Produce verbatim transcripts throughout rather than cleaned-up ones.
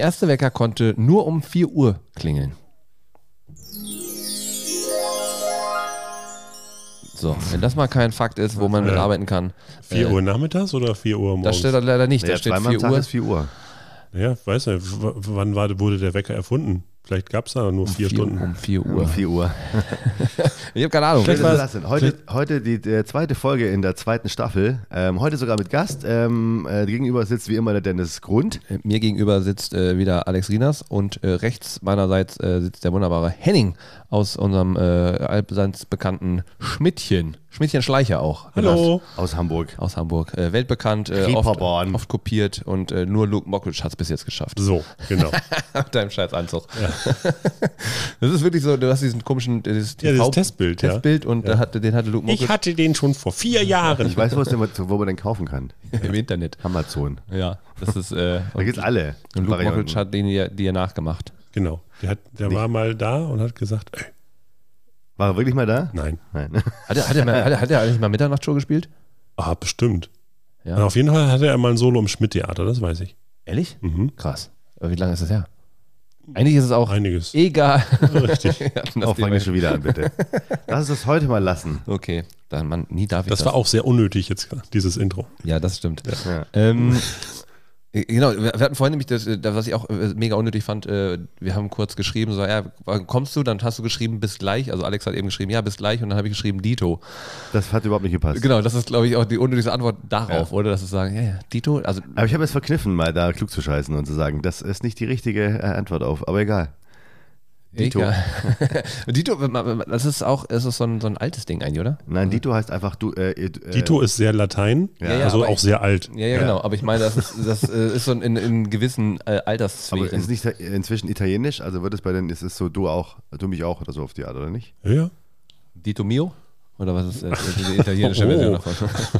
Der erste Wecker konnte nur um vier Uhr klingeln. So, wenn das mal kein Fakt ist, wo man mit Ja. arbeiten kann. vier äh, Uhr nachmittags oder vier Uhr morgens? Das steht da leider nicht. Naja, Da steht zweimal am vier Tag Uhr. ist vier Uhr. Ja, weiß nicht. W wann war, wurde der Wecker erfunden? Vielleicht gab es da nur vier, vier, Stunden. Um vier Um Uhr. vier Uhr. Ich habe keine Ahnung. Vielleicht Das war das denn. Heute, heute die, die zweite Folge in der zweiten Staffel. Ähm, heute sogar mit Gast. Ähm, äh, gegenüber sitzt wie immer der Dennis Grund. ist- Mir gegenüber sitzt äh, wieder Alex Rinas und äh, rechts meinerseits äh, sitzt der wunderbare Henning aus unserem äh, allseits bekannten Schmidtchen. Schmidtchen Schleicher auch. Hallo. Aus Hamburg. Aus Hamburg. Äh, weltbekannt, äh, oft, Reeperbahn. oft kopiert und äh, nur Luke Mockridge hat es bis jetzt geschafft. So, genau. Mit deinem scheiß Anzug. Das ist wirklich so, du hast diesen komischen dieses Ja, dieses T V Testbild, ja. Testbild und Ja. da hatte, den hatte Luke Ich Mockridge hatte den schon vor vier Jahren. Ich weiß, wo, es denn, wo man den kaufen kann. im Internet. Amazon. Ja, das ist äh, Da gibt's alle. und Luke Varianten. Mockridge hat den ja, die ja nachgemacht. Genau. Der, hat, der Nicht. war mal da und hat gesagt, ey, War er wirklich mal da? nein. Nein. Hat er, hat er, mal, hat er, hat er eigentlich mal Mitternachtsshow gespielt? Ah, bestimmt. Ja. Und auf jeden Fall hatte er mal ein Solo im Schmidt-Theater, das weiß ich. Ehrlich? Mhm. Krass. Aber wie lange ist das her? Eigentlich ist es auch Einiges. egal. Richtig. Wir hatten das Oh, fang Thema- ich schon wieder an, bitte. Lass uns das heute mal lassen. Okay, dann man, nie darf ich Das das. war auch sehr unnötig jetzt, dieses Intro. Ja, das stimmt. Ja. Ähm, genau, wir wir hatten vorhin nämlich das, das, was ich auch äh, mega unnötig fand, äh, wir haben kurz geschrieben, so, ja, wann kommst du? Dann hast du geschrieben, bis gleich. Also Alex hat eben geschrieben, ja, bis gleich. Und dann habe ich geschrieben, Dito. Das hat überhaupt nicht gepasst. Genau, das ist, glaube ich, auch die unnötigste Antwort darauf, Ja. oder? Dass sie sagen, ja, ja, Dito, also Aber ich habe es verkniffen, mal da klug zu scheißen und zu sagen, das ist nicht die richtige äh, Antwort auf. Aber egal. Dito. Egal. Dito, das ist auch, das ist so ein, so ein altes Ding eigentlich, oder? Nein, Dito heißt einfach du. Äh, äh, Dito ist sehr Latein, Ja, ja, also aber auch ich- sehr alt. Ja, ja, genau. Aber ich meine, das ist, das äh, ist so in, in gewissen äh, Aber Alterssphären. ist nicht inzwischen italienisch? Also wird es bei den, ist es so du auch, du mich auch oder so auf die Art, oder nicht? Ja, ja. Dito Mio? Oder was ist äh, die italienische Oh. Version davon?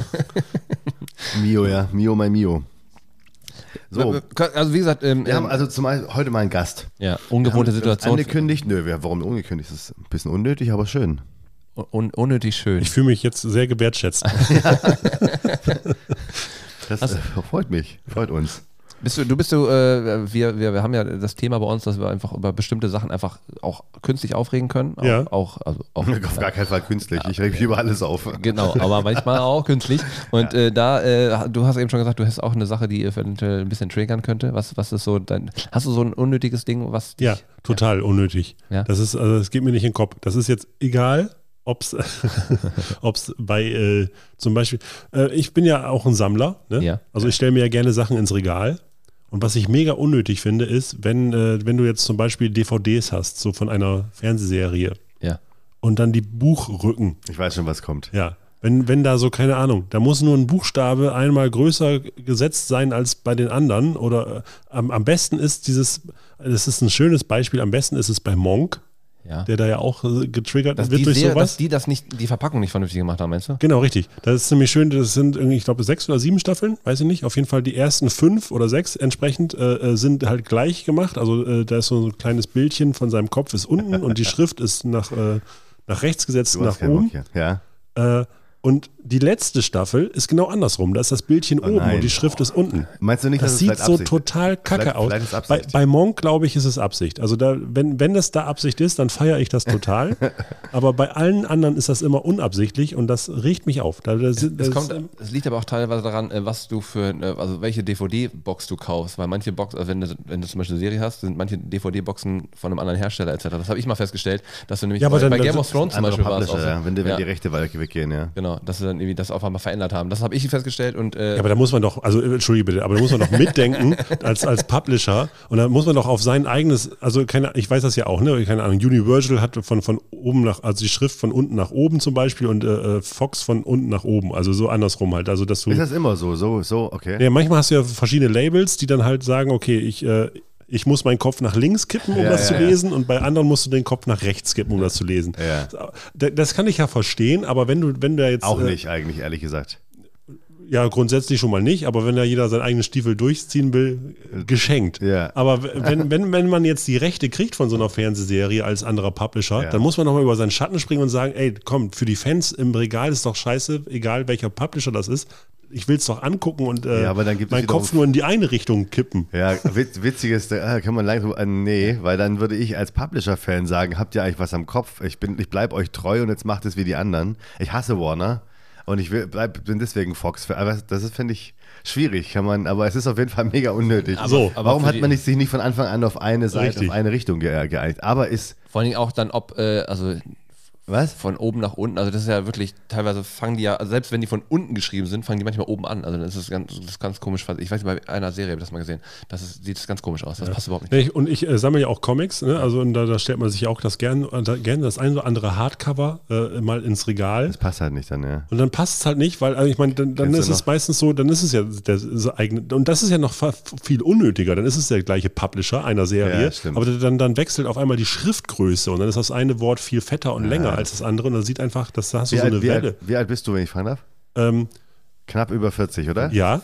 Mio, ja. Mio, mein Mio. So, Also wie gesagt, ähm, wir haben ähm, also zum Beispiel heute mal einen Gast. ja, ungewohnte Wir haben Situation. Angekündigt? Nö, wir, warum ungekündigt? Das ist ein bisschen unnötig, aber schön. Un unnötig schön. Ich fühle mich jetzt sehr gewertschätzt. Das äh, freut mich, freut uns. Bist du, du bist du, äh, wir, wir, wir haben ja das Thema bei uns, dass wir einfach über bestimmte Sachen einfach auch künstlich aufregen können. Auch, Ja. auch, also auch Auf gar keinen Fall künstlich. Ich reg mich über alles auf. Genau, aber manchmal auch künstlich. Und äh, da, äh, du hast eben schon gesagt, du hast auch eine Sache, die eventuell ein bisschen triggern könnte. Was, was ist so dein, hast du so ein unnötiges Ding, was dich, Ja, total unnötig. Ja. Das ist, also es geht mir nicht in den Kopf. Das ist jetzt egal, ob es ob's bei äh, zum Beispiel, äh, ich bin ja auch ein Sammler, ne? Ja. Also ich stelle mir ja gerne Sachen ins Regal. Und was ich mega unnötig finde, ist, wenn, äh, wenn du jetzt zum Beispiel D V Ds hast, so von einer Fernsehserie ja. und dann die Buchrücken, Ich weiß schon, was kommt. ja. Wenn, wenn da so, keine Ahnung, da muss nur ein Buchstabe einmal größer gesetzt sein als bei den anderen. Oder äh, am, am besten ist dieses, das ist ein schönes Beispiel, am besten ist es bei Monk, Ja. der da ja auch äh, getriggert Dass wird die, durch sehr, sowas. dass die das nicht, die Verpackung nicht vernünftig gemacht haben, meinst du? Genau, richtig. Das ist ziemlich schön. Das sind irgendwie, ich glaube, sechs oder sieben Staffeln, weiß ich nicht. Auf jeden Fall die ersten fünf oder sechs entsprechend äh, sind halt gleich gemacht. Also äh, da ist so ein kleines Bildchen von seinem Kopf ist unten und die Schrift ist nach, äh, nach rechts gesetzt, Du nach hast keinen oben. Bock hier. Ja. Äh, und die letzte Staffel ist genau andersrum. Da ist das Bildchen oben nein. und die Schrift ist unten. Meinst du nicht, Das dass es sieht vielleicht so Absicht total kacke Vielleicht- aus. vielleicht ist Bei, Absicht. bei Monk, glaube ich, ist es Absicht. Also da, wenn, wenn das da Absicht ist, dann feiere ich das total. Aber bei allen anderen ist das immer unabsichtlich und das riecht mich auf. Da, das, Es, das, kommt, es liegt aber auch teilweise daran, äh, was du für, äh, also welche D V D-Box du kaufst, weil manche Boxen, also wenn du, wenn du zum Beispiel eine Serie hast, sind manche D V D-Boxen von einem anderen Hersteller et cetera. Das habe ich mal festgestellt, dass du nämlich Ja, aber bei, dann- bei Game dann- of Thrones zum Andere Beispiel war es auch Publisher, so. ja, wenn, die, wenn Ja, die Rechte weiter weggehen, ja. genau, dass sie dann irgendwie das auf einmal verändert haben. Das habe ich festgestellt und äh, Ja, aber da muss man doch, also äh, entschuldige bitte, aber da muss man doch mitdenken als, als Publisher und da muss man doch auf sein eigenes, also keine, ich weiß das ja auch, ne, keine Ahnung, Universal hat von, von oben nach, also die Schrift von unten nach oben zum Beispiel und äh, Fox von unten nach oben, also so andersrum halt, also dass du, Ist das immer so? So, so, okay. ja, manchmal hast du ja verschiedene Labels, die dann halt sagen, okay, ich, äh, ich muss meinen Kopf nach links kippen, um Ja, das ja, zu ja. lesen und bei anderen musst du den Kopf nach rechts kippen, um das zu lesen. Ja. Da- Das kann ich ja verstehen, aber wenn du, wenn du jetzt Auch äh, nicht, eigentlich, ehrlich gesagt. ja, grundsätzlich schon mal nicht, aber wenn da jeder seinen eigenen Stiefel durchziehen will, geschenkt. Ja. Aber wenn, wenn, wenn man jetzt die Rechte kriegt von so einer Fernsehserie als anderer Publisher, Ja. dann muss man nochmal über seinen Schatten springen und sagen, ey, komm, für die Fans im Regal ist doch scheiße, egal welcher Publisher das ist, ich will es doch angucken und äh, Ja, aber dann gibt es meinen wiederum- Kopf nur in die eine Richtung kippen. Ja, witz, witziges, da kann man langsam, äh, nee, weil dann würde ich als Publisher-Fan sagen, habt ihr eigentlich was am Kopf? Ich bin, ich bleib euch treu und jetzt macht es wie die anderen. Ich hasse Warner und ich will, bleib, bin deswegen Fox. Aber das ist, finde ich, schwierig, kann man, aber es ist auf jeden Fall mega unnötig. Aber- So. aber Warum für hat die- man nicht, sich nicht von Anfang an auf eine Seite, Richtig. auf eine Richtung ge- geeinigt? Aber ist, Vor allen Dingen auch dann, ob, äh, also was? von oben nach unten, also das ist ja wirklich, teilweise fangen die ja, also selbst wenn die von unten geschrieben sind, fangen die manchmal oben an. Also das ist ganz, das ist ganz komisch. Ich weiß nicht, bei einer Serie habe ich das mal gesehen. Das ist, sieht ganz komisch aus. Das passt überhaupt nicht. Ja, ich, und ich äh, sammle ja auch Comics, ne? Also und da, da stellt man sich ja auch das gerne da, gern das ein oder andere Hardcover äh, mal ins Regal. Das passt halt nicht dann, ja. Und dann passt es halt nicht, weil also ich meine, dann, dann Kennst ist du es noch? meistens so, dann ist es ja der, so eigene, und das ist ja noch fa- viel unnötiger, dann ist es der gleiche Publisher einer Serie, Ja, stimmt. aber dann, dann wechselt auf einmal die Schriftgröße und dann ist das eine Wort viel fetter und länger als das andere und dann sieht einfach, dass da hast du Wie, so eine alt, wie, Welle. alt, wie alt bist du, wenn ich fragen darf? Ähm, Knapp über vierzig, oder? ja,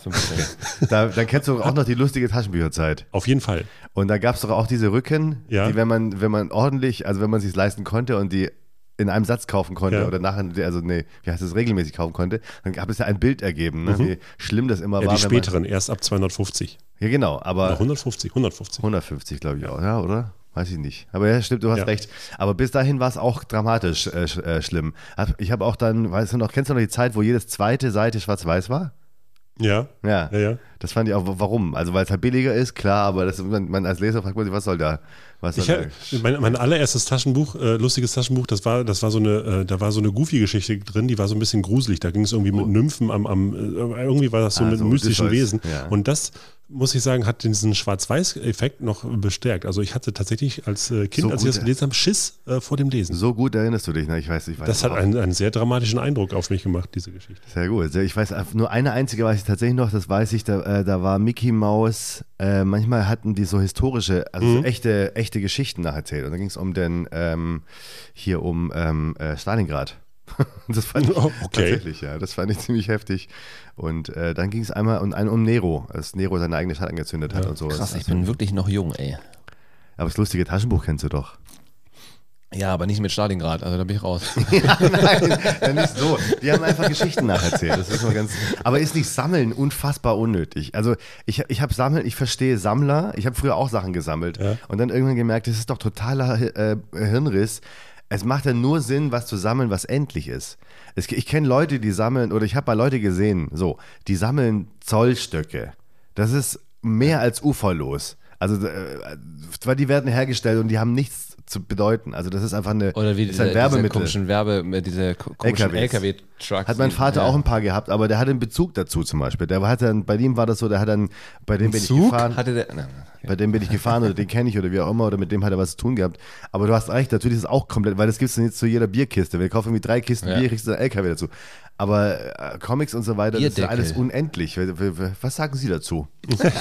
Da, dann kennst du auch noch die lustige Taschenbücherzeit. auf jeden Fall. Und da gab es doch auch diese Rücken, Ja. die, wenn man, wenn man ordentlich, also wenn man sich leisten konnte und die in einem Satz kaufen konnte Ja. oder nachher, also nee, wie heißt es, regelmäßig kaufen konnte, dann gab es ja ein Bild ergeben, ne, wie schlimm das immer Mhm. Ja, war. die wenn man- späteren, erst ab zweihundertfünfzig. Ja, genau, Oder aber hundertfünfzig, hundertfünfzig. hundertfünfzig, glaube ich auch, ja, oder? Weiß ich nicht. Aber ja, stimmt, du hast Ja. recht. Aber bis dahin war es auch dramatisch äh, sch- äh, schlimm. Hab- Ich habe auch dann, weißt du noch, kennst du noch die Zeit, wo jedes zweite Seite schwarz-weiß war? Ja, Ja. ja, ja. Das fand ich auch, warum? Also, weil es halt billiger ist, klar, aber das, man, man als Leser fragt man sich, was soll da? Was soll Ich hab, da? mein, mein allererstes Taschenbuch, äh, lustiges Taschenbuch, das war, das war so eine, äh, da war so eine Goofy-Geschichte drin, die war so ein bisschen gruselig. Da ging es irgendwie mit Nymphen am, am äh, irgendwie war das so Oh. Ah, mit so mystischen Odysseus, Wesen. ja. Und das, muss ich sagen, hat diesen Schwarz-Weiß-Effekt noch bestärkt. Also ich hatte tatsächlich als äh, Kind, So als ich gut, das gelesen habe, Schiss äh, vor dem Lesen. So gut erinnerst du dich, ne? Ich weiß, ich weiß. Das hat auch. einen, einen sehr dramatischen Eindruck auf mich gemacht, diese Geschichte. Sehr gut. Ich weiß, nur eine einzige weiß ich tatsächlich noch, das weiß ich, da, äh, da war Mickey Mouse, äh, manchmal hatten die so historische, also Mhm. so echte, echte Geschichten nacherzählt. Und da ging es um den, ähm, hier um ähm, äh, Stalingrad. Das fand ich Oh, okay. tatsächlich, ja. Das fand ich ziemlich heftig. Und äh, dann ging es einmal um, um Nero, als Nero seine eigene Stadt angezündet hat und so. Krass, ich Also, bin wirklich noch jung, ey. aber das lustige Taschenbuch kennst du doch. Ja, aber nicht mit Stalingrad, also da bin ich raus. Nein, ja, nicht so. Die haben einfach Geschichten nacherzählt. Das ist mal ganz. Aber ist nicht Sammeln unfassbar unnötig? Also ich, ich habe Sammeln, ich verstehe Sammler. Ich habe früher auch Sachen gesammelt Ja. und dann irgendwann gemerkt, das ist doch totaler äh, Hirnriss. Es macht ja nur Sinn, was zu sammeln, was endlich ist. Es, ich kenne Leute, die sammeln, oder ich habe mal Leute gesehen, so, die sammeln Zollstöcke. Das ist mehr als uferlos. Also, äh, weil die werden hergestellt und die haben nichts zu bedeuten. Also das ist einfach eine, Oder wie das ist diese, ein diese Werbemittel. komischen Werbe, mit diese ko- komischen L K Ws. L K W-Trucks. Hat mein Vater auch ein paar gehabt, aber der hatte einen Bezug dazu zum Beispiel. Der hat dann, bei ihm war das so, der hat dann, bei dem bin ich Zug gefahren, hatte der. Nein, bei dem bin ich gefahren oder den kenne ich oder wie auch immer oder mit dem hat er was zu tun gehabt. Aber du hast recht, natürlich ist es auch komplett, weil das gibt es dann jetzt zu jeder Bierkiste. Wenn du kaufst irgendwie drei Kisten Ja. Bier, kriegst du einen L K W dazu. Aber äh, Comics und so weiter, das ist ja Bierdeckel. alles unendlich. Was sagen Sie dazu?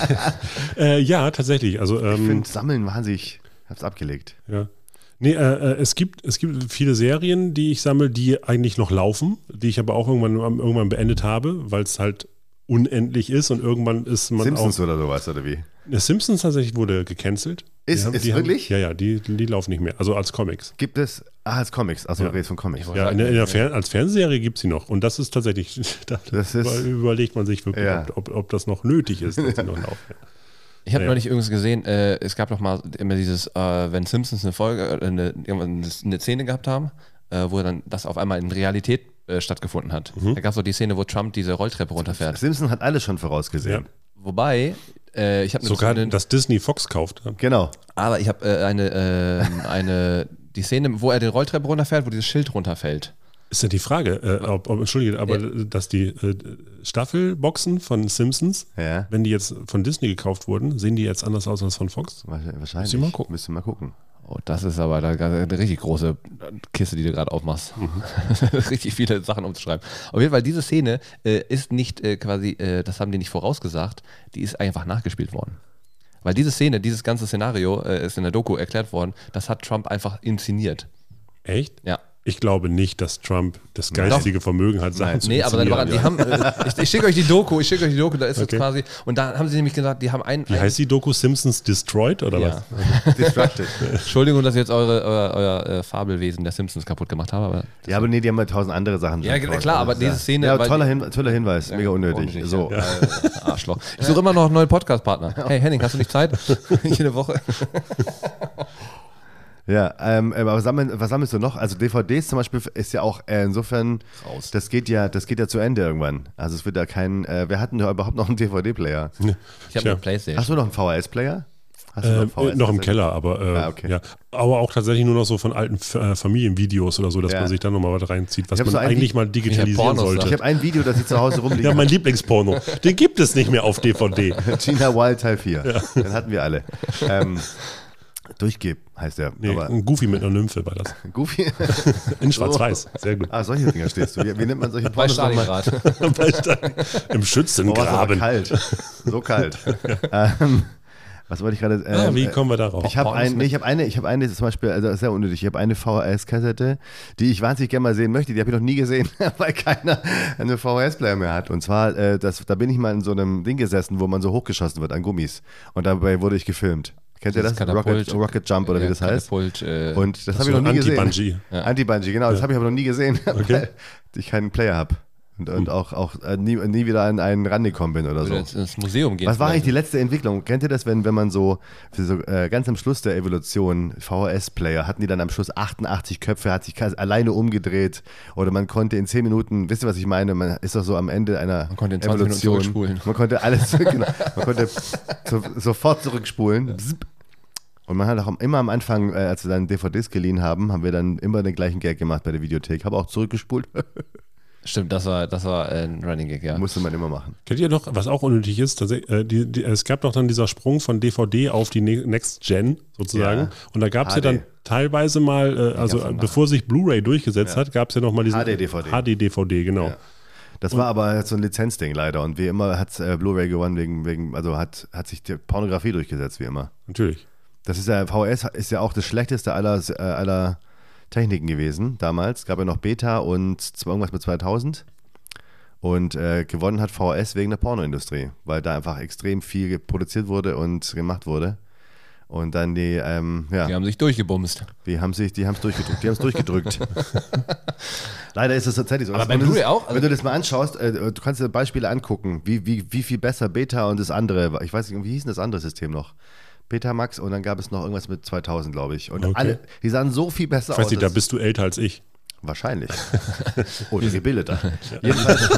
Äh, ja, tatsächlich. Also, Ich ähm, finde Sammeln wahnsinnig, ich hab's abgelegt. ja. Nee, äh, äh, es gibt, es gibt viele Serien, die ich sammle, die eigentlich noch laufen, die ich aber auch irgendwann, irgendwann beendet habe, weil es halt unendlich ist und irgendwann ist man Simpsons auch. oder sowas, oder wie? Der Simpsons tatsächlich wurde gecancelt. Die Ist- haben, ist die wirklich? Haben, ja, ja, die, die laufen nicht mehr. Also als Comics. Gibt es, ah, als Comics, also Ja. du redest von Comics. Ja, in der, in der Fer als Fernsehserie gibt es sie noch. Und das ist tatsächlich, da Das ist- über- überlegt man sich wirklich, Ja. ob, ob, ob das noch nötig ist, dass die noch laufen. Ich habe Ja. neulich irgendwas gesehen, äh, es gab doch mal immer dieses, äh, wenn Simpsons eine Folge, äh, eine, irgendwann eine Szene gehabt haben, äh, wo dann das auf einmal in Realität äh, stattgefunden hat. Mhm. Da gab es doch die Szene, wo Trump diese Rolltreppe runterfährt. Simpson hat alles schon vorausgesehen. Ja. Wobei, äh, ich habe Sogar, eine, dass Disney Fox kauft. Genau. aber ich habe äh, eine, äh, eine, die Szene, wo er den Rolltreppe runterfährt, wo dieses Schild runterfällt. Ist ja die Frage, äh, ob, ob, Entschuldige, aber dass die äh, Staffelboxen von Simpsons, Ja. wenn die jetzt von Disney gekauft wurden, sehen die jetzt anders aus als von Fox? Wahrscheinlich. Müssen wir mal gucken. Müssen wir mal gucken. Oh, das ist aber da, eine richtig große Kiste, die du gerade aufmachst. richtig viele Sachen umzuschreiben. Auf jeden Fall, diese Szene äh, ist nicht äh, quasi, äh, das haben die nicht vorausgesagt, die ist einfach nachgespielt worden. Weil diese Szene, dieses ganze Szenario äh, ist in der Doku erklärt worden, das hat Trump einfach inszeniert. Echt? Ja. Ich glaube nicht, dass Trump das geistige Vermögen hat, Sachen Nein. zu Nee, aber dann war, die haben, äh, ich, ich schicke euch die Doku, ich schicke euch die Doku, da ist Okay. jetzt quasi, und da haben sie nämlich gesagt, die haben ein, Wie ein heißt die Doku? Simpsons Destroyed oder ja. was? Distracted. Entschuldigung, dass ich jetzt eure, euer, euer äh, Fabelwesen der Simpsons kaputt gemacht habe, aber Ja, aber nee, die haben ja tausend andere Sachen. Ja, schon klar, aber ja. diese Szene, Ja, weil toller, die- Hin toller Hinweis, mega unnötig. unnötig, so. ja. äh, Arschloch. Ich suche immer noch einen neuen Podcast-Partner. Hey Henning, hast du nicht Zeit? Jede Woche. Ja, ähm, aber was, sammeln, was sammelst du noch? Also D V Ds zum Beispiel ist ja auch äh, insofern, Raus. das geht ja, das geht ja zu Ende irgendwann. Also es wird ja kein, äh, wir hatten ja überhaupt noch einen D V D-Player. Ich habe Tja. eine Playstation. Hast du noch einen V H S-Player? Hast du Äh, einen V H S noch im tatsächlich? Keller, aber äh, Ah, okay. ja. Aber auch tatsächlich nur noch so von alten F äh, Familienvideos oder so, dass Ja. man sich da nochmal was reinzieht, was Ich hab man so ein eigentlich Vi- mal digitalisieren Pornos, sollte. Ich habe ein Video, das ich zu Hause rumliegen Ja, mein Lieblingsporno. Den gibt es nicht mehr auf D V D. Gina Wild Teil vier. Den hatten wir alle. Ähm, Durchgeb heißt der. Nee, Aber ein Goofy mit einer Nymphe war das. Goofy. In schwarz-weiß. Sehr gut. Ah, solche Dinger stehst du. Wie, wie nennt man solche Bei Pornos nochmal? Stalingrad. Weil da- Im Oh, war aber Schützengraben. kalt. So kalt. ähm, was wollte ich gerade? Ah, Ähm, wie kommen wir darauf? Ich habe Pornos ein, nee, mit- ich habe eine, ich habe eine, zum Beispiel, also sehr unnötig, ich habe eine V H S-Kassette, die ich wahnsinnig gerne mal sehen möchte, die habe ich noch nie gesehen, weil keiner eine V H S-Player mehr hat. Und zwar, äh, das, da bin ich mal in so einem Ding gesessen, wo man so hochgeschossen wird an Gummis. Und dabei wurde ich gefilmt. Kennt ihr das? Das Katapult. Rocket, Rocket Jump oder wie Ja, das heißt? Katapult, äh, Und das habe so ich noch nie gesehen. Anti-Bungee. Ja. Anti-Bungee, genau, das habe ich aber noch nie gesehen, Okay. weil ich keinen Player habe. Und, und auch, auch äh, nie, nie wieder an einen rangekommen bin oder so. Oder ins, ins Museum gehen. Was war eigentlich die vielleicht. letzte Entwicklung? Kennt ihr das, wenn, wenn man so, so äh, ganz am Schluss der Evolution V H S-Player, hatten die dann am Schluss achtundachtzig Köpfe, hat sich alleine umgedreht oder man konnte in zehn Minuten, wisst ihr, was ich meine? Man ist doch so am Ende einer Man konnte in zwanzig Minuten Evolution. zurückspulen. Man konnte alles, genau, man konnte so, sofort zurückspulen. Bzz. Und man hat auch immer am Anfang, äh, als wir dann D V Ds geliehen haben, haben wir dann immer den gleichen Gag gemacht bei der Videothek. Habe auch zurückgespult. Stimmt, das war, das war äh, ein Running Gag, ja. Musste man immer machen. Kennt ihr noch, was auch unnötig ist? Tatsächlich, äh, die, die, es gab doch dann dieser Sprung von D V D auf die Ne- Next Gen sozusagen. Ja. Und da gab es ja H D. dann teilweise mal, äh, also gab's äh, noch. bevor sich Blu-ray durchgesetzt hat, gab es ja noch mal diesen H D D V D. H D D V D, genau. Ja. Das war aber so ein Lizenzding leider. Und wie immer hat äh, Blu-ray gewonnen, wegen, wegen, also hat, hat sich die Pornografie durchgesetzt, wie immer. Natürlich. Das ist ja, V H S ist ja auch das schlechteste aller, äh, aller Techniken gewesen damals. Es gab ja noch Beta und zwar irgendwas mit zweitausend. Und äh, gewonnen hat V H S wegen der Pornoindustrie, weil da einfach extrem viel produziert wurde und gemacht wurde. Und dann die, ähm, ja, Die haben sich durchgebumst. die haben sich, die haben es durchgedrückt. Die haben es durchgedrückt. Leider ist es tatsächlich so. Aber bei Und das Blu-ray ist- auch? Also- Wenn du das mal anschaust, äh, du kannst dir Beispiele angucken, wie, wie, wie viel besser Beta und das andere, war. Ich weiß nicht, wie hieß denn das andere System noch? Betamax und dann gab es noch irgendwas mit zweitausend, glaube ich. Und Okay. alle, die sahen so viel besser Ich weiß aus. nicht, da als- bist du älter als ich. Wahrscheinlich. Oder gebildeter. Jedenfalls.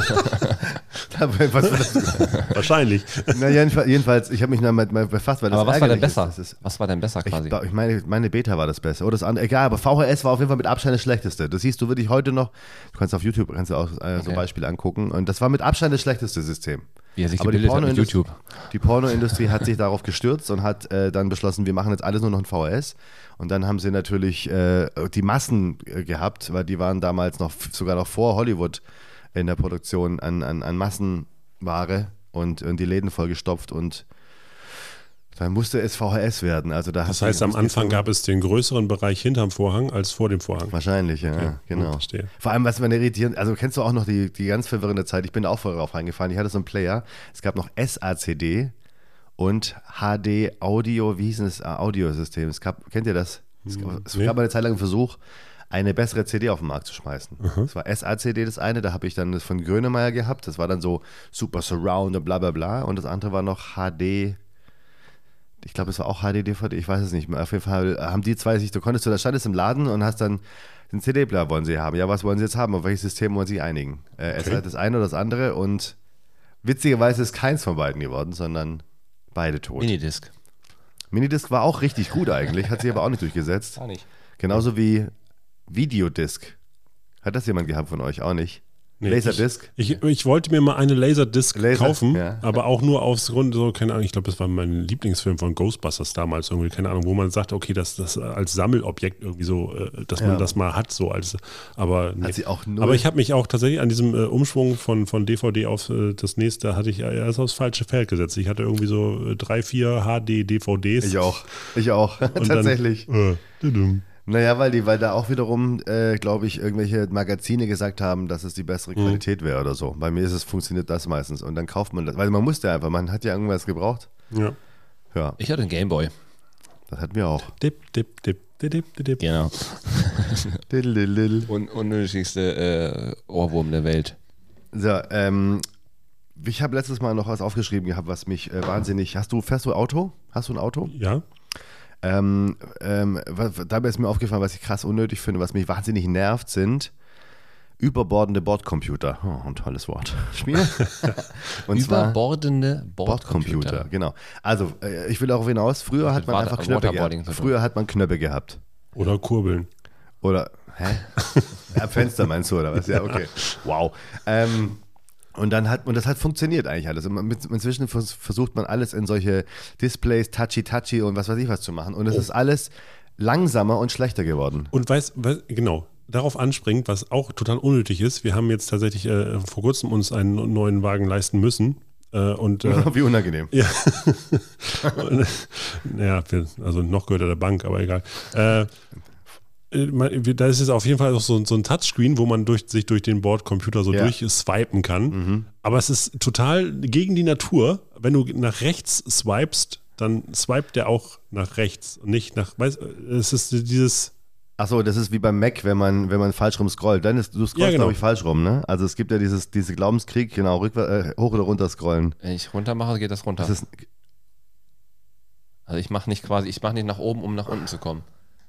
was war das? Wahrscheinlich. Na, jedenfalls, jedenfalls, ich habe mich damit mal befasst, weil das Aber was war denn ärgerlich ist. besser? Das ist, Was war denn besser ich, quasi? glaub, ich meine, meine Beta war das Beste. Oder das andere. Egal, aber V H S war auf jeden Fall mit Abstand das Schlechteste. Das siehst du wirklich heute noch. Du kannst auf YouTube kannst du auch äh, so Okay. Beispiele angucken. Und das war mit Abstand das schlechteste System. Wie er sich Aber die gebildet hat mit Pornoindust- YouTube. Die Pornoindustrie hat sich darauf gestürzt und hat äh, dann beschlossen, wir machen jetzt alles nur noch in V H S. Und dann haben sie natürlich äh, die Massen äh, gehabt, weil die waren damals noch, sogar noch vor Hollywood in der Produktion an, an, an Massenware und, und die Läden vollgestopft und dann musste es V H S werden. Also da Das hat heißt, die- am Anfang gab es den größeren Bereich hinterm Vorhang als vor dem Vorhang. Wahrscheinlich, ja, Okay, genau. verstehe. Vor allem, was man irritierend, also kennst du auch noch die, die ganz verwirrende Zeit, ich bin da auch vorher drauf reingefallen, ich hatte so einen Player, es gab noch S A C D und H D Audio, wie hieß denn das Audiosystem? Es gab, kennt ihr das? Es gab, es nee. gab mal eine Zeit lang einen Versuch, eine bessere C D auf den Markt zu schmeißen. Das war S A C D das eine, da habe ich dann das von Grönemeyer gehabt, das war dann so Super Surround und bla bla bla und das andere war noch H D, ich glaube, es war auch H D D V D, ich weiß es nicht mehr. Auf jeden Fall haben die zwei sich, du konntest, du da standest im Laden und hast dann den C D-Player wollen sie haben. Ja, was wollen sie jetzt haben? Auf welches System wollen sie sich einigen? Äh, Es Okay. ist das eine oder das andere und witzigerweise ist keins von beiden geworden, sondern beide tot. Minidisc. Minidisc war auch richtig gut eigentlich, hat sich aber auch nicht durchgesetzt. Gar nicht. Genauso wie Videodisc. Hat das jemand gehabt von euch? Auch nicht. Nee, Laserdisc? Ich, ich, ich wollte mir mal eine Laserdisc Laser, kaufen, ja. aber auch nur aus Grund, so, keine Ahnung, ich glaube, das war mein Lieblingsfilm von Ghostbusters damals, irgendwie, keine Ahnung, wo man sagt, okay, das, das als Sammelobjekt irgendwie so, äh, dass man Ja. das mal hat, so als, aber nee. Hat sie auch null- Aber ich habe mich auch tatsächlich an diesem äh, Umschwung von, von D V D auf äh, das nächste, hatte ich erst aufs falsche Feld gesetzt. Ich hatte irgendwie so äh, drei, vier H D-D V Ds. Ich auch. Ich auch. Und Tatsächlich. Dann, äh, tudum. Naja, weil die, weil da auch wiederum, äh, glaube ich, irgendwelche Magazine gesagt haben, dass es die bessere Qualität wäre oder so. Bei mir ist es, funktioniert das meistens. Und dann kauft man das. Weil man musste einfach, man hat ja irgendwas gebraucht. Ja. Ja, Ich hatte einen Gameboy. das hatten wir auch. Dip, dip, dip, dip, dip, dip. Genau. Diddle-diddle. Und unnötigste äh, Ohrwurm der Welt. So, ähm, ich habe letztes Mal noch was aufgeschrieben gehabt, was mich äh, wahnsinnig. Hast du, fährst du Auto? Hast du ein Auto? Ja. Ähm, ähm, was, dabei ist mir aufgefallen, was ich krass unnötig finde, was mich wahnsinnig nervt, sind überbordende Bordcomputer. Oh, ein tolles Wort. Spiel. Und zwar Überbordende Bordcomputer, Bordcomputer. genau. Also, äh, ich will darauf hinaus, früher hat man Water- einfach Knöpfe Waterboarding gehabt. so. Früher hat man Knöpfe gehabt. Oder Kurbeln. Oder, hä? Ja, Fenster meinst du, oder was? Ja, okay. Wow. Ähm, und dann hat, und das hat funktioniert eigentlich alles. Und man, mit, inzwischen vers- versucht man alles in solche Displays, touchy-touchy und was weiß ich was zu machen. Und es Oh. ist alles langsamer und schlechter geworden. Und weiß, weiß genau, darauf anspringt, was auch total unnötig ist. Wir haben jetzt tatsächlich äh, vor kurzem uns einen neuen Wagen leisten müssen. Äh, und, äh, Wie unangenehm. ja. Und, ja, wir, also noch gehört er der Bank, aber egal. Äh, äh, man- da ist es auf jeden Fall auch so, so ein Touchscreen, wo man durch, sich durch den Bordcomputer so Ja. durchswipen kann. Aber es ist total gegen die Natur. Wenn du nach rechts swipest, dann swipet der auch nach rechts und nicht nach, weißt es ist dieses, Achso, das ist wie beim Mac, wenn man, wenn man falsch rum scrollt. Dann ist, du scrollst, Ja, genau. glaube ich, falsch rum, ne? Also es gibt ja dieses, diese Glaubenskrieg, genau, rückwär, äh, hoch oder runter scrollen. Wenn ich runter mache, geht das runter. Das ist, Also ich mache nicht quasi, ich mache nicht nach oben, um nach unten zu kommen.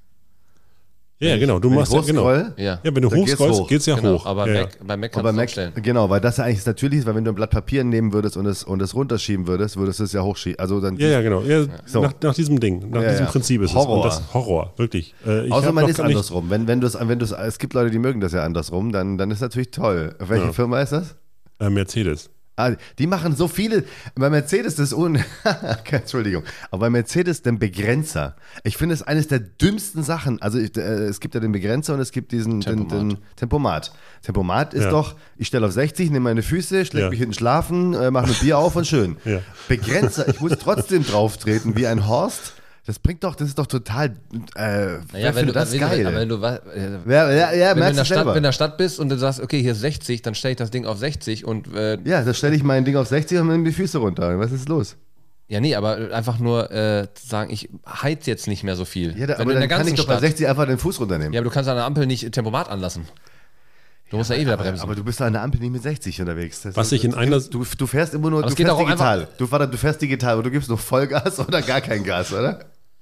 ja, genau, du wenn machst ich ja, genau. hochscroll, Ja, Ja, wenn du Dann geht's hochscrollst, hoch. geht's ja genau, hoch. aber ja, ja. Mac, bei Mac aber kannst du Mac, umstellen. genau, weil das ja eigentlich natürlich ist, weil wenn du ein Blatt Papier nehmen würdest und es, und es runterschieben würdest, würdest du es ja hochschieben. Also dann Ja, ja, genau. Ja, So. nach, nach diesem Ding, nach Ja, diesem ja. Prinzip ist Horror. es. Und das Horror, wirklich. Äh, ich Außer hab man noch ist gar nicht- andersrum. Wenn, wenn du's, wenn du's, es gibt Leute, die mögen das ja andersrum, dann, dann ist natürlich toll. Welche Ja. Firma ist das? Äh, Mercedes. Ah, die machen so viele. Bei Mercedes ist un. Entschuldigung. Aber bei Mercedes den Begrenzer. Ich finde es eines der dümmsten Sachen. Also ich, äh, es gibt ja den Begrenzer und es gibt diesen Tempomat. Den, den Tempomat. Tempomat ist Ja. doch, ich stelle auf sechzig, nehme meine Füße, schläge Ja. mich hinten schlafen, äh, mache ein Bier auf und schön. Ja. Begrenzer, ich muss trotzdem drauf treten wie ein Horst. Das bringt doch, das ist doch total. Äh, Naja, wer wenn findet du, das wenn, geil? aber wenn du wa- äh, ja, ja, ja, wenn, du in merkst der du Stadt, selber. wenn du in der Stadt bist und du sagst, okay, hier ist sechzig, dann stelle ich das Ding auf sechzig und äh, Ja, da stelle ich mein Ding auf sechzig und nehme die Füße runter. Was ist los? ja, nee, aber einfach nur äh, sagen, ich heiz jetzt nicht mehr so viel. Ja, da, Wenn aber du in dann der kann ich ganzen doch bei Stadt, sechzig einfach den Fuß runternehmen. ja, aber du kannst an der Ampel nicht Tempomat anlassen. Du musst ja eh wieder aber, bremsen. aber du bist da an der Ampel nicht mit sechzig unterwegs. Das Was ist- ich in einer- Du, du fährst immer nur, Aber du es geht fährst doch auch digital. einfach- Du, warte, du fährst digital, aber du gibst noch Vollgas oder gar kein Gas, oder?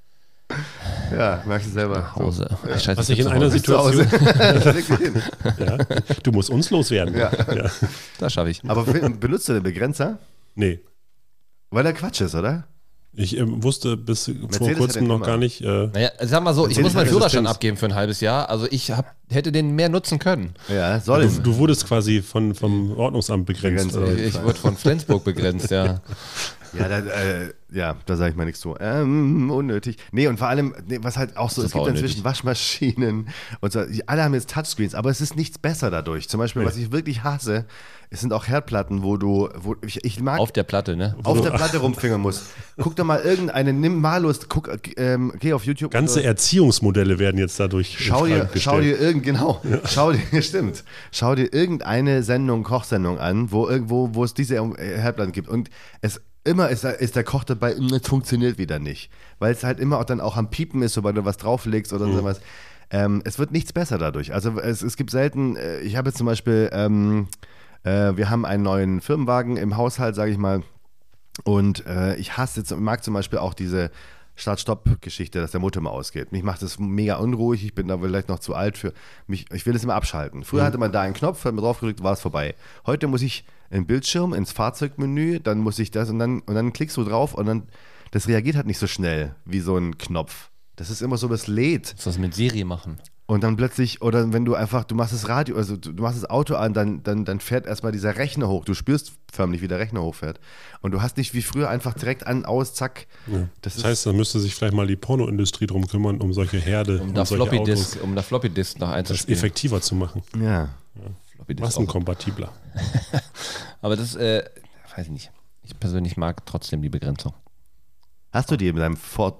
Ja, merkst du selber. Nach Hause. Ich scheiße, Was ich in zu einer Hause. Zu Hause. Situation, Leg dich hin. ja, du musst uns loswerden. Ja. Ja. Das schaffe ich. Aber benutzt du den Begrenzer? Nee, Weil der Quatsch ist, oder? ich ähm, wusste bis vor hat ja kurzem noch immer. gar nicht. Äh, Naja, sag mal so, ich Erzähl muss dich meinen deine Führerschein Existenz. abgeben für ein halbes Jahr. Also ich hab, hätte den mehr nutzen können. Ja, soll du, du wurdest quasi von, vom Ordnungsamt begrenzt. Begrenzt, Äh, Ich, ich wurde von Flensburg begrenzt, ja. Ja, da, äh, ja, da sage ich mal nichts zu. Ähm, unnötig. Nee, und vor allem, nee, was halt auch so, es Super gibt inzwischen Waschmaschinen und so, die alle haben jetzt Touchscreens, aber es ist nichts besser dadurch. Zum Beispiel, was ich wirklich hasse, es sind auch Herdplatten, wo du, wo ich, ich mag Auf der Platte, ne? auf der Platte rumfingern musst. Guck doch mal irgendeine, nimm malus, guck, ähm, geh auf YouTube. Ganze und, Erziehungsmodelle werden jetzt dadurch Schau in dir, Frage schau gestellt. dir irgend, genau, schau dir, stimmt, schau dir irgendeine Sendung, Kochsendung an, wo irgendwo, wo es diese äh, Herdplatten gibt und es immer ist, da- ist der Koch dabei, "Mm, es funktioniert wieder nicht, weil es halt immer auch dann auch am Piepen ist, sobald du was drauflegst oder sowas. Ähm, es wird nichts besser dadurch. Also es, es gibt selten, äh, ich habe jetzt zum Beispiel, ähm, äh, wir haben einen neuen Firmenwagen im Haushalt, sage ich mal, und äh, ich hasse jetzt, mag zum Beispiel auch diese Start-Stopp-Geschichte, dass der Motor mal ausgeht. Mich macht das mega unruhig, ich bin da vielleicht noch zu alt für mich, ich will es immer abschalten. Früher hatte man da einen Knopf, hat man drauf gedrückt, war es vorbei. Heute muss ich einen Bildschirm ins Fahrzeugmenü, dann muss ich das und dann, und dann klickst du drauf und dann, das reagiert halt nicht so schnell wie so ein Knopf. Das ist immer so, das lädt. Muss das mit Siri machen. Und dann plötzlich, oder wenn du einfach, du machst das Radio, also du, du machst das Auto an, dann, dann, dann fährt erstmal dieser Rechner hoch. Du spürst förmlich, wie der Rechner hochfährt. Und du hast nicht wie früher einfach direkt an, aus, zack. Ja. Das, Das ist, heißt, da müsste sich vielleicht mal die Pornoindustrie drum kümmern, um solche Herde, Um um da solche Floppy Autos Disk, um da Floppy Disk noch das einzuspielen. effektiver zu machen. ja. Floppy Disk auch. Massenkompatibler. Aber das, äh, weiß ich nicht. Ich persönlich mag trotzdem die Begrenzung. Hast du die in deinem Ford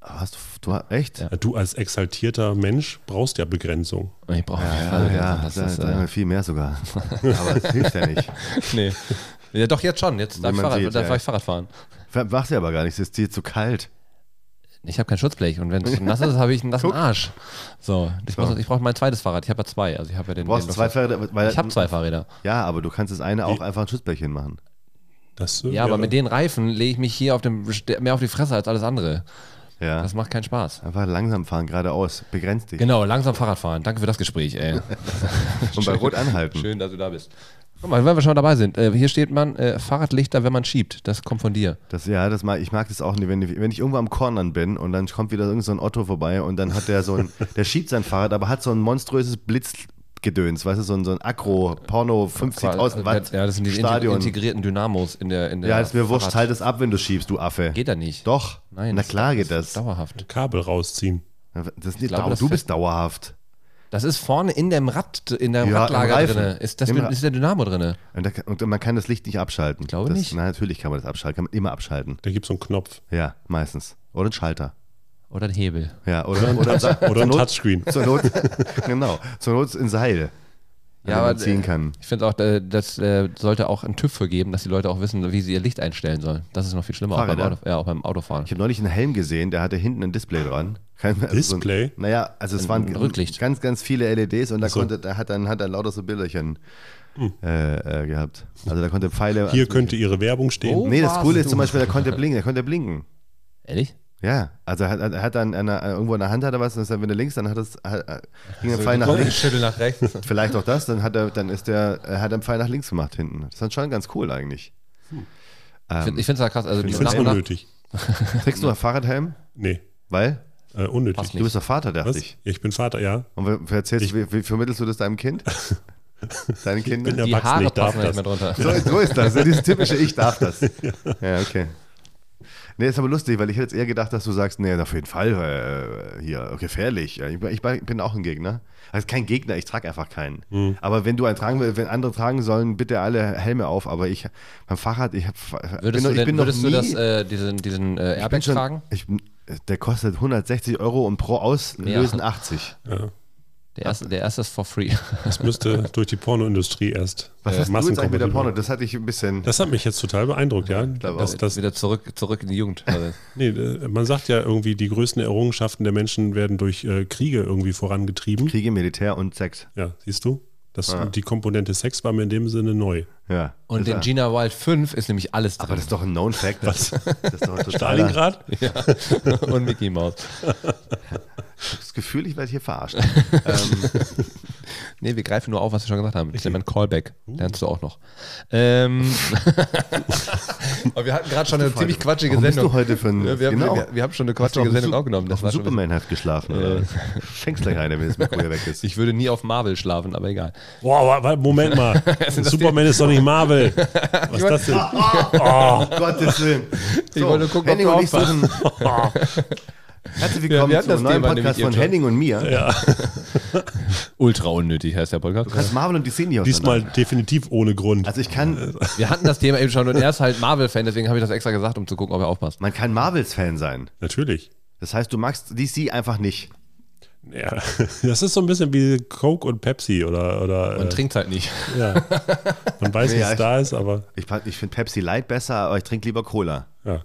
Hast du, du echt? Ja, Ja, du als exaltierter Mensch brauchst ja Begrenzung. Ich brauche ja, ja, das ist äh, viel mehr sogar. Aber es hilft ja nicht. Nee. Ja, doch, jetzt schon. Jetzt darf Wie ich, man Fahrrad, sieht, darf ja. ich Fahrrad fahren. Machst du aber gar nichts, es ist dir zu kalt. Ich habe kein Schutzblech und wenn es nass ist, habe ich einen nassen Guck. Arsch. So, ich, So. muss- ich brauche mein zweites Fahrrad. Ich habe ja zwei. Also ich habe ja den, Du brauchst den zwei Fahrräder, weil Ich habe zwei Fahrräder. Ja, aber du kannst das eine auch einfach ein Schutzblech hinmachen. Das, äh, Ja, aber mit den Reifen lege ich mich hier auf dem, mehr auf die Fresse als alles andere. Ja. Das macht keinen Spaß. Einfach langsam fahren, geradeaus. Begrenz dich. Genau, langsam Fahrrad fahren. Danke für das Gespräch, ey. Und bei Rot anhalten. Schön, dass du da bist. Guck mal, wenn wir schon dabei sind. Äh, hier steht man, äh, Fahrradlichter, wenn man schiebt. Das kommt von dir. Das, ja, das mag, ich mag das auch nicht, wenn, wenn ich irgendwo am Cornern bin und dann kommt wieder irgend so ein Otto vorbei und dann hat der so ein, der schiebt sein Fahrrad, aber hat so ein monströses Blitzgedöns, weißt du, so ein, so ein Akro-Porno fünfzigtausend Watt Ja, das sind die Stadion. integrierten Dynamos in der, in der Ja, ist mir wurscht, Fahrrad- halt es ab, wenn du schiebst, du Affe. Geht da nicht. Doch. Nein. Na das- klar das geht ist das. Dauerhaft. Kabel rausziehen. Das ist nicht glaube, dau das du fällt- bist dauerhaft. Das ist vorne in dem Rad, in der Ja, im Radlager Reifen. drin. Ist, das, Im Ra- ist der Dynamo drin? Und, da, kann- und man kann das Licht nicht abschalten. Ich glaube das, nicht. Na, natürlich kann man das abschalten, kann man immer abschalten. Da gibt es so einen Knopf. Ja, meistens. Oder ein Schalter. Oder ein Hebel? Ja, oder, oder, Oder ein zur Not- Touchscreen. Zur Not, genau, zur Not ein Seil, Ja, ja, man aber, ziehen kann. Ich finde auch, äh, das äh, sollte auch einen TÜV für geben, dass die Leute auch wissen, wie sie ihr Licht einstellen sollen. Das ist noch viel schlimmer, auch beim, Fahrräder? Auto, ja, auch beim Autofahren. Ich habe neulich einen Helm gesehen, der hatte hinten ein Display dran. Kein, also Display? So ein, naja, also es Ein waren Rücklicht. ganz, ganz viele L E Ds und da, so. konnte, da hat dann hat er lauter so Bilderchen äh, äh, gehabt. Also da konnte Pfeile. Hier also, könnte Ihre Werbung stehen. Oh. Nee, das warst Coole ist du. zum Beispiel, der konnte blinken, der konnte blinken. Ehrlich? Ja, also er hat, er hat dann eine, irgendwo in der Hand hat er was, und dann, wenn er links, dann hat es, hat, äh, ging der Pfeil nach links. Schüttel nach rechts. Vielleicht auch das, dann hat er, dann ist der, er hat einen Pfeil nach links gemacht hinten. Das ist dann schon ganz cool eigentlich. Ich finde es ja krass. Also Ich die finde es nach und nach- unnötig. Trägst du einen Fahrradhelm? Nee, Weil? äh, unnötig. Passt Du bist doch Vater, dachte Was? ich. Ja, ich bin Vater, ja. Und wer- wer erzählst, wie, wie vermittelst du das deinem Kind? Deinen bin Kindern? der- Die Erwachsene, Haare ich darf passen nicht das. mehr drunter. So, so ist das, ja, dieses typische Ich darf das. Ja, okay. Nee, ist aber lustig, weil ich hätte jetzt eher gedacht, dass du sagst, nee, auf jeden Fall äh, hier, gefährlich. Ja, ich, ich bin auch ein Gegner. Also kein Gegner, ich trage einfach keinen. Hm. Aber wenn du einen tragen willst, wenn andere tragen sollen, bitte alle Helme auf. Aber ich, beim Fahrrad, ich, hab, Würdest, bin, noch- du, ich denn, bin noch würdest nie, du das, äh, diesen, diesen äh, ich bin Airbag schon, tragen? ich, bin- der kostet hundertsechzig Euro und pro Auslösen Ja. achtzig. ja. Der erste, der erste ist for free. Das müsste durch die Pornoindustrie erst Was äh, hast du jetzt eigentlich mit der massenkompatibel- Porno? Das hatte ich ein bisschen. Das hat mich jetzt total beeindruckt, ja. glaube Das, auch. das, Wieder zurück, zurück in die Jugend. Also, nee, äh, man sagt ja irgendwie, die größten Errungenschaften der Menschen werden durch äh, Kriege irgendwie vorangetrieben. Kriege, Militär und Sex. Ja, siehst du? Das, Ah. Die Komponente Sex war mir in dem Sinne neu. Ja. und das in war- Gina Wild fünf ist nämlich alles drin. Aber das ist doch ein Known Fact. Das, das ist doch ein totaler, Stalingrad? ja. Und Mickey Mouse. das Gefühl, ich werde hier verarscht. ähm, Nee, wir greifen nur auf, was wir schon gesagt haben. Ich nenne ein Callback. Lernst du auch noch. Ähm, aber wir hatten gerade schon eine ziemlich quatschige warum bist Sendung. du heute für ein, Ja, wir, genau. haben, wir, wir haben schon eine Hast du quatschige auf dem Sendung Su- aufgenommen. Das auf war dem schon Superman hat geschlafen. Oder? Schenkst gleich eine, wenn das Mikro hier weg ist. ich würde nie auf Marvel schlafen, aber egal. Boah, wa- wa- Moment mal. Superman ist doch nicht Marvel. Was ist das denn? Oh, Gottes Willen. Ich wollte gucken, Henning ob du und ich suchen. Herzlich willkommen wir hatten zum das neuen Thema Podcast nämlich von eben schon. Henning und mir. Ultra unnötig heißt der Podcast. Du kannst Marvel und D C nicht Diesmal auseinander. definitiv ohne Grund. Also ich kann, Wir hatten das Thema eben schon und er ist halt Marvel-Fan, deswegen habe ich das extra gesagt, um zu gucken, ob er aufpasst. man kann Marvels-Fan sein. Natürlich. Das heißt, du magst D C einfach nicht. Ja, das ist so ein bisschen wie Coke und Pepsi oder, oder Und äh, trinkt halt nicht. ja. Man weiß, Nee, wie ja, es ich- da ist, aber Ich, ich finde Pepsi Light besser, aber ich trinke lieber Cola. ja.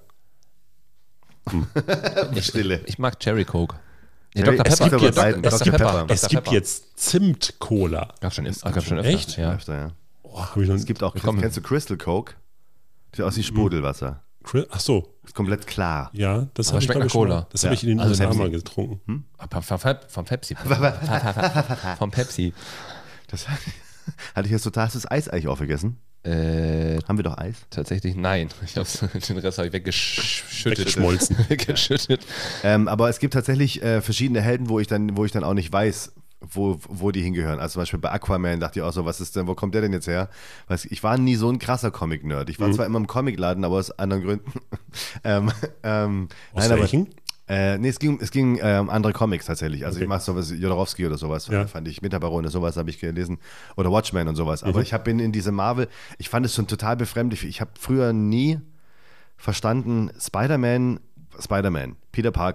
Ich, Stille. ich mag Cherry Coke. Nee, Cherry- Doktor es Pepper. gibt Nee, jetzt- Dok- es Doktor gibt- Pepper. es Es Doktor gibt Pepper. jetzt Zimt-Cola. Gab schon, im- gab schon öfter. Echt? Ja. Öfter, ja. Oh, hab ich noch, Es gibt auch, Willkommen. kennst du Crystal Coke? Sieht aus wie Sprudelwasser. Cri- Ach so, Ist komplett klar. ja, das Aber habe ich, schmeckt glaub nach ich, schon Cola. mal- das habe Ja. ich in den Also U S A Pepsi. mal getrunken. Hm? Vom, vom, vom Pepsi. Vom Pepsi. Das hatte ich jetzt total das Eis eigentlich aufgegessen. Äh, Haben wir doch Eis? tatsächlich nein. Ich hab's, den Rest habe ich weggeschüttet. Weggeschmolzen. Weggeschüttet. Ähm, aber es gibt tatsächlich äh, verschiedene Helden, wo ich dann, wo ich dann auch nicht weiß, wo, wo die hingehören. Also zum Beispiel bei Aquaman dachte ich auch so, was ist denn, wo kommt der denn jetzt her? Weiß, ich war nie so ein krasser Comic-Nerd. Ich war zwar immer im Comicladen, aber aus anderen Gründen. ähm, ähm, Aus nein, aber, welchen? äh, nee, es ging, es ging äh, um andere Comics tatsächlich. Also Okay. ich mache sowas, Jodorowsky oder sowas, Ja. fand ich, Metabarone, sowas habe ich gelesen. Oder Watchmen und sowas. Aber ich hab, bin in diese Marvel, ich fand es schon total befremdlich. Ich habe früher nie verstanden, Spider-Man, Spider-Man, Peter Parker,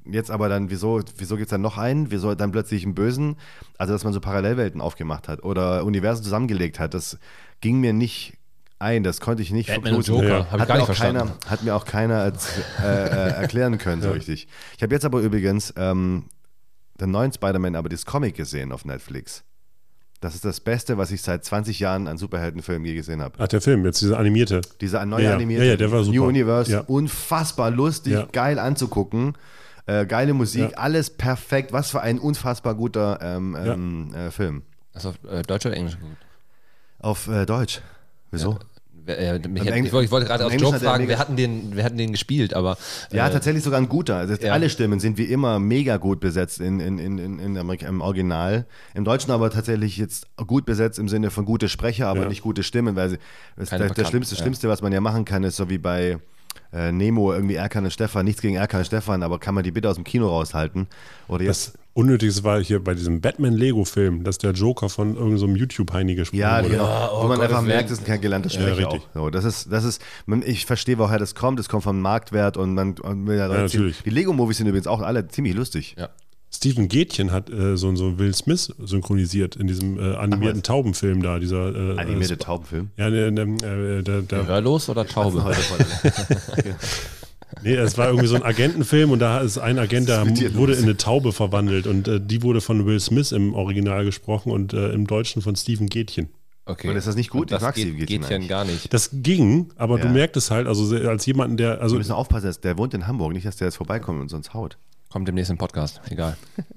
jetzt aber dann, wieso, wieso gibt es dann noch einen? Wieso dann plötzlich einen Bösen? Also, dass man so Parallelwelten aufgemacht hat oder Universen zusammengelegt hat, das ging mir nicht ein, das konnte ich nicht Batman und verknuten. Joker, Ja. habe ich Hat gar mir, nicht auch keiner, verstanden. hat mir auch keiner als, äh, äh, erklären können so Ja. richtig. Ich habe jetzt aber übrigens ähm, den neuen Spider-Man, aber das Comic gesehen auf Netflix. Das ist das Beste, was ich seit zwanzig Jahren an Superheldenfilmen je gesehen habe. Ach, der Film, jetzt dieser animierte. Dieser neue Ja, ja. animierte Ja, ja, der war super. New Universe, Ja. unfassbar lustig, Ja. geil anzugucken. Äh, geile Musik, Ja. alles perfekt. Was für ein unfassbar guter ähm, Ja. ähm, äh, Film. Also auf äh, Deutsch oder Englisch geguckt? Auf äh, Deutsch. Wieso? Wer- äh, mich Im hätte- Engl- ich wollte ich wollte gerade im aus Englischen Joke hat er fragen, mega- wir hatten, den, wir hatten den gespielt, aber Ja, äh, tatsächlich sogar ein guter. Also ja. Alle Stimmen sind wie immer mega gut besetzt in, in, in, in, in Amerika, im Original. Im Deutschen aber tatsächlich jetzt gut besetzt im Sinne von gute Sprecher, aber Ja. nicht gute Stimmen, weil sie, das, Keine der, der Bekannten, Schlimmste, ja. Schlimmste, was man ja machen kann, ist so wie bei äh, Nemo, irgendwie Erkan und Stefan. Nichts gegen Erkan und Stefan, aber kann man die bitte aus dem Kino raushalten? Oder jetzt. Das Unnötigste war hier bei diesem Batman-Lego-Film, dass der Joker von irgendeinem so YouTube-Heini gesprochen Ja, wurde. genau. oh Wo man Gottes einfach merkt, Willen. das ist kein gelernter Ja, Sprecher richtig. auch. So, das ist, das ist, man, ich verstehe, woher das kommt. Das kommt vom Marktwert und man, und ja, natürlich. Die Lego-Movies sind übrigens auch alle ziemlich lustig. ja. Steven Gätchen hat äh, so, so Will Smith synchronisiert in diesem äh, animierten was? Taubenfilm da. Dieser, äh, Animierte äh, Taubenfilm. Ja, ne, ne, äh, der, der, Hörlos oder Taube? Heute voll. nee, es war irgendwie so ein Agentenfilm und da ist ein Agent, der Was ist mit dir wurde los? in eine Taube verwandelt und äh, die wurde von Will Smith im Original gesprochen und äh, im Deutschen von Steven Gätchen. Okay. Und ist das nicht gut? Und das Ich mag geht, Steven Gätchen geht ja eigentlich. gar nicht. Das ging, aber du Ja. merkst es halt, also se- als jemanden, der, also Wir müssen aufpassen, dass der wohnt in Hamburg, nicht, dass der jetzt vorbeikommt und uns haut. Kommt demnächst im Podcast, egal.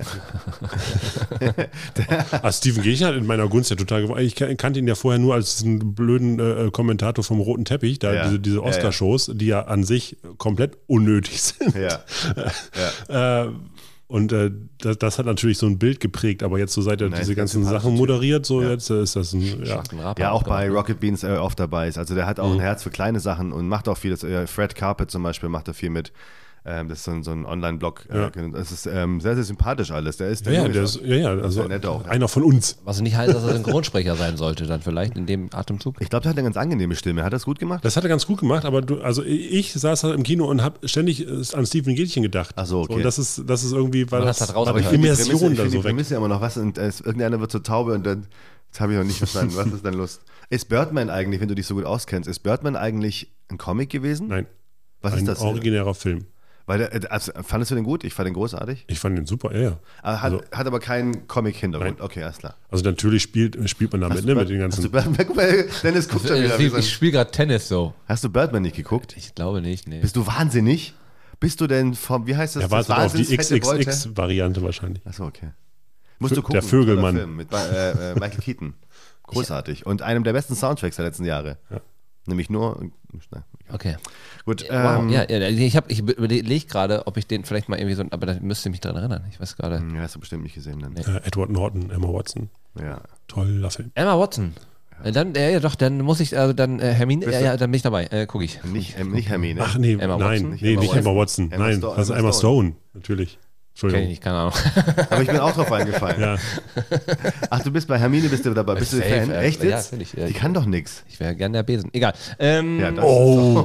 ah, Steven Gätchen hat in meiner Gunst ja total gewonnen. Ich kan- kannte ihn ja vorher nur als diesen blöden äh, Kommentator vom Roten Teppich, da Ja. diese, diese Ja, ja. Oscar-Shows, die ja an sich komplett unnötig sind. Ja. ja. Äh, und äh, das, das hat natürlich so ein Bild geprägt, aber jetzt so seit er Nein, diese ganz ganzen sympathischer Sachen Typ. moderiert, so Ja. jetzt äh, ist das ein, ja. Schwarzen Rapper Ja, auch bei gemacht. Rocket Beans äh, oft dabei ist. Also der hat auch ein Herz für kleine Sachen und macht auch vieles. Äh, Fred Carpet zum Beispiel macht da viel mit. Ähm, das ist so ein, so ein Online-Blog. Äh, Ja. Das ist ähm, sehr, sehr sympathisch alles. Der ist Ja, ja, der der ist, ja, ja, also sehr nett auch, ja. einer von uns. Was nicht heißt, dass er Synchronsprecher sein sollte, dann vielleicht in dem Atemzug. Ich glaube, der hat eine ganz angenehme Stimme. Hat er das gut gemacht? Das hat er ganz gut gemacht, aber du, also ich saß halt im Kino und habe ständig äh, an Steven Gätchen gedacht. Ach so, okay. Und das ist, das ist irgendwie, weil Man das, hat's halt raus- Aber ich Aber finde die Immersion Prämisse, ich da find so die weg. Prämisse immer noch was und äh, es- irgendeiner wird zur Taube und dann, das habe ich noch nicht verstanden. Was ist denn los? Ist Birdman eigentlich, wenn du dich so gut auskennst, ist Birdman eigentlich ein Comic gewesen? Nein, Was ein ist das? originärer Film. Weil der, äh, also, fandest du den gut? Ich fand den großartig. Ich fand den super, ja, ja. Aber hat, Also- hat aber keinen Comic-Hintergrund. Nein. Okay, alles klar. Also natürlich spielt, spielt man damit, Hast ne, du mit den Bird- hast du ganzen. Birdman, guck mal, Dennis guckt schon wieder. wie so ein- Ich spiele gerade Tennis so. Hast du Birdman nicht geguckt? Ich glaube nicht, nee. Bist du wahnsinnig? Bist du denn vom, wie heißt das? Er das wartet auf die Wahnsinnsfette Beute? X X X-Variante wahrscheinlich. Achso, okay. Musst du Der gucken. Vögelmann. toller Film Mit äh, äh, Michael Keaton. Großartig. Und einem der besten Soundtracks der letzten Jahre. Ja. Nämlich nur. Na, Okay. gut. Wow. Ähm, Ja, ja, ich habe, ich überlege gerade, ob ich den vielleicht mal irgendwie so, aber da müsste ich mich dran erinnern. Ich weiß gerade. ja, hast du bestimmt nicht gesehen dann. Äh, Edward Norton, Emma Watson. Ja. Toller Film. Emma Watson. Äh, Dann, äh, ja, doch, dann muss ich, also dann äh, Hermine, Bist ja, du- ja, dann bin ich dabei. Äh, Gucke ich. Nicht, ähm, nicht Hermine. Ach nee, Emma nein, Watson? nee, Emma nicht Watson. Emma Watson. Emma nein, Sto- das ist Emma Emma Stone. Stone, natürlich. Kenn Entschuldigung. ich nicht, keine Ahnung. Aber ich bin auch drauf eingefallen. Ja, Ach, du bist bei Hermine, bist du dabei. Bist du Safe, Fan? äh, Echt ja, jetzt? natürlich, ja. Die kann doch nichts. Ich wäre gern der Besen. Egal. Ähm, Ja, das oh.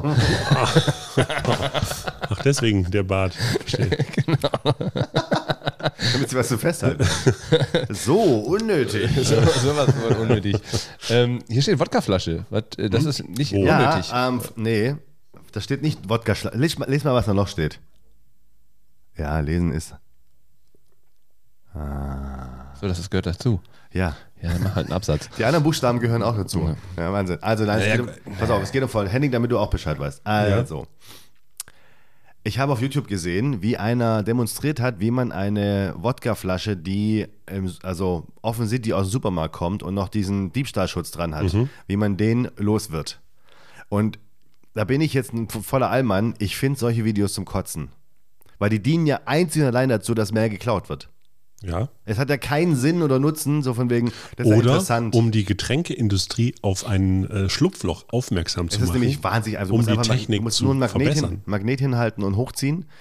Ach, deswegen der Bart. Verstehe. Damit sie was zu festhalten. So, unnötig. so, sowas von unnötig. ähm, hier steht Wodkaflasche. Was, äh, das ist nicht Oh. unnötig. Ja, ähm, nee, da steht nicht Wodka. Lies, mal- lies mal, was da noch steht. Ja, lesen ist. So, das ist, gehört dazu. Ja. Ja, dann mach halt einen Absatz. Die anderen Buchstaben gehören auch dazu. Ja, Wahnsinn. Also, nein, es Ja, geht um, pass auf, es geht um Folgendes. Henning, damit du auch Bescheid weißt. Also, ich habe auf YouTube gesehen, wie einer demonstriert hat, wie man eine Wodkaflasche, die ähm, also offensichtlich die aus dem Supermarkt kommt und noch diesen Diebstahlschutz dran hat, wie man den los wird. Und da bin ich jetzt ein voller Allmann. Ich finde solche Videos zum Kotzen. Weil die dienen ja einzig und allein dazu, dass mehr geklaut wird. Ja. Es hat ja keinen Sinn oder Nutzen, so von wegen, das ist ja Oder interessant. um die Getränkeindustrie auf ein äh, Schlupfloch aufmerksam zu Es ist machen. nämlich wahnsinnig einfach. Du um musst die einfach mal- Technik du musst zu nur ein Magnet, hin, verbessern. Magnet hinhalten und hochziehen.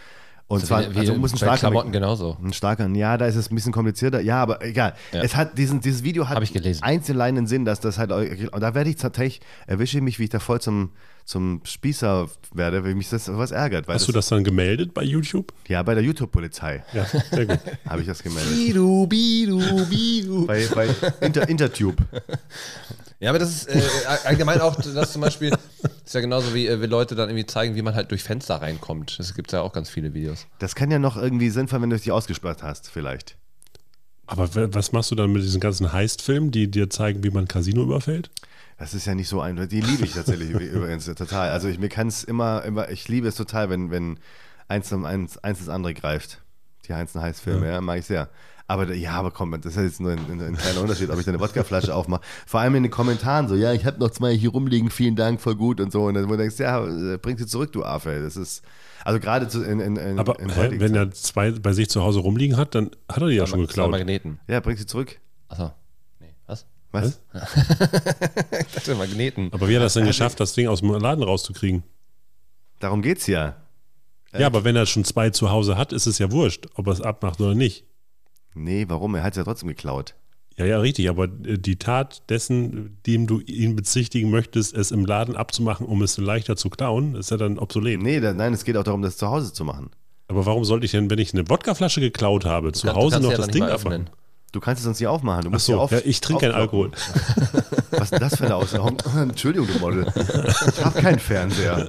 Und Also zwar, wie- also wie muss ein bei starker Klamotten genauso. Ein starker, ja, da ist es ein bisschen komplizierter. Ja, aber egal. Ja. Es hat diesen, dieses Video hat Hab ich gelesen. einzeln einen Sinn, dass das halt, und da werde ich tatsächlich, erwische ich mich, wie ich da voll zum, zum Spießer werde, weil mich das was ärgert. Weil Hast du das dann gemeldet bei YouTube? Ja, bei der YouTube-Polizei Ja, sehr gut. habe ich das gemeldet. Bidu, bidu, bidu. bei bei Inter, Intertube. Ja, aber das ist äh, allgemein auch, das zum Beispiel, ist ja genauso wie, äh, wie Leute dann irgendwie zeigen, wie man halt durch Fenster reinkommt. Das gibt ja auch ganz viele Videos. Das kann ja noch irgendwie sinnvoll, wenn du dich ausgesperrt hast, vielleicht. Aber w- was machst du dann mit diesen ganzen Heist-Filmen, die dir zeigen, wie man ein Casino überfällt? Das ist ja nicht so ein. Die liebe ich tatsächlich übrigens total. Also ich mir kann es immer, immer, ich liebe es total, wenn, wenn eins um eins, eins das andere greift. Die einzelnen Heißfilme, ja, ja mag ich sehr. Aber ja, aber komm, das ist jetzt nur ein, ein, ein kleiner Unterschied, ob ich da eine Wodkaflasche aufmache. Vor allem in den Kommentaren so, ja, ich habe noch zwei hier rumliegen, vielen Dank, voll gut und so. Und dann wo du denkst, ja, bring sie zurück, du Affe. Das ist, also gerade zu- in, in, in, Aber in hä, heutigen wenn Zeiten. er zwei bei sich zu Hause rumliegen hat, dann hat er die ja schon Zwei geklaut. Magneten. Ja, bring sie zurück. Achso. Nee, was? Was? Ich dachte Magneten. Aber wie hat er es denn geschafft, das Ding aus dem Laden rauszukriegen? Darum geht's ja. Ja, aber wenn er schon zwei zu Hause hat, ist es ja wurscht, ob er es abmacht oder nicht. Nee, warum? Er hat es ja trotzdem geklaut. Ja, ja, richtig, aber äh, die Tat dessen, dem du ihn bezichtigen möchtest, es im Laden abzumachen, um es leichter zu klauen, ist ja dann obsolet. Nee, da, nein, es geht auch darum, das zu Hause zu machen. Aber warum sollte ich denn, wenn ich eine Wodkaflasche geklaut habe, zu Du Hause kannst noch ja das dann Ding nicht mal abmachen? öffnen. Du kannst es sonst nicht aufmachen. Du Ach musst so, ja auf, ja, ich trinke keinen Alkohol. aufkloppen. Was ist denn das für eine Aussage? Entschuldigung, du Model. Ich habe keinen Fernseher.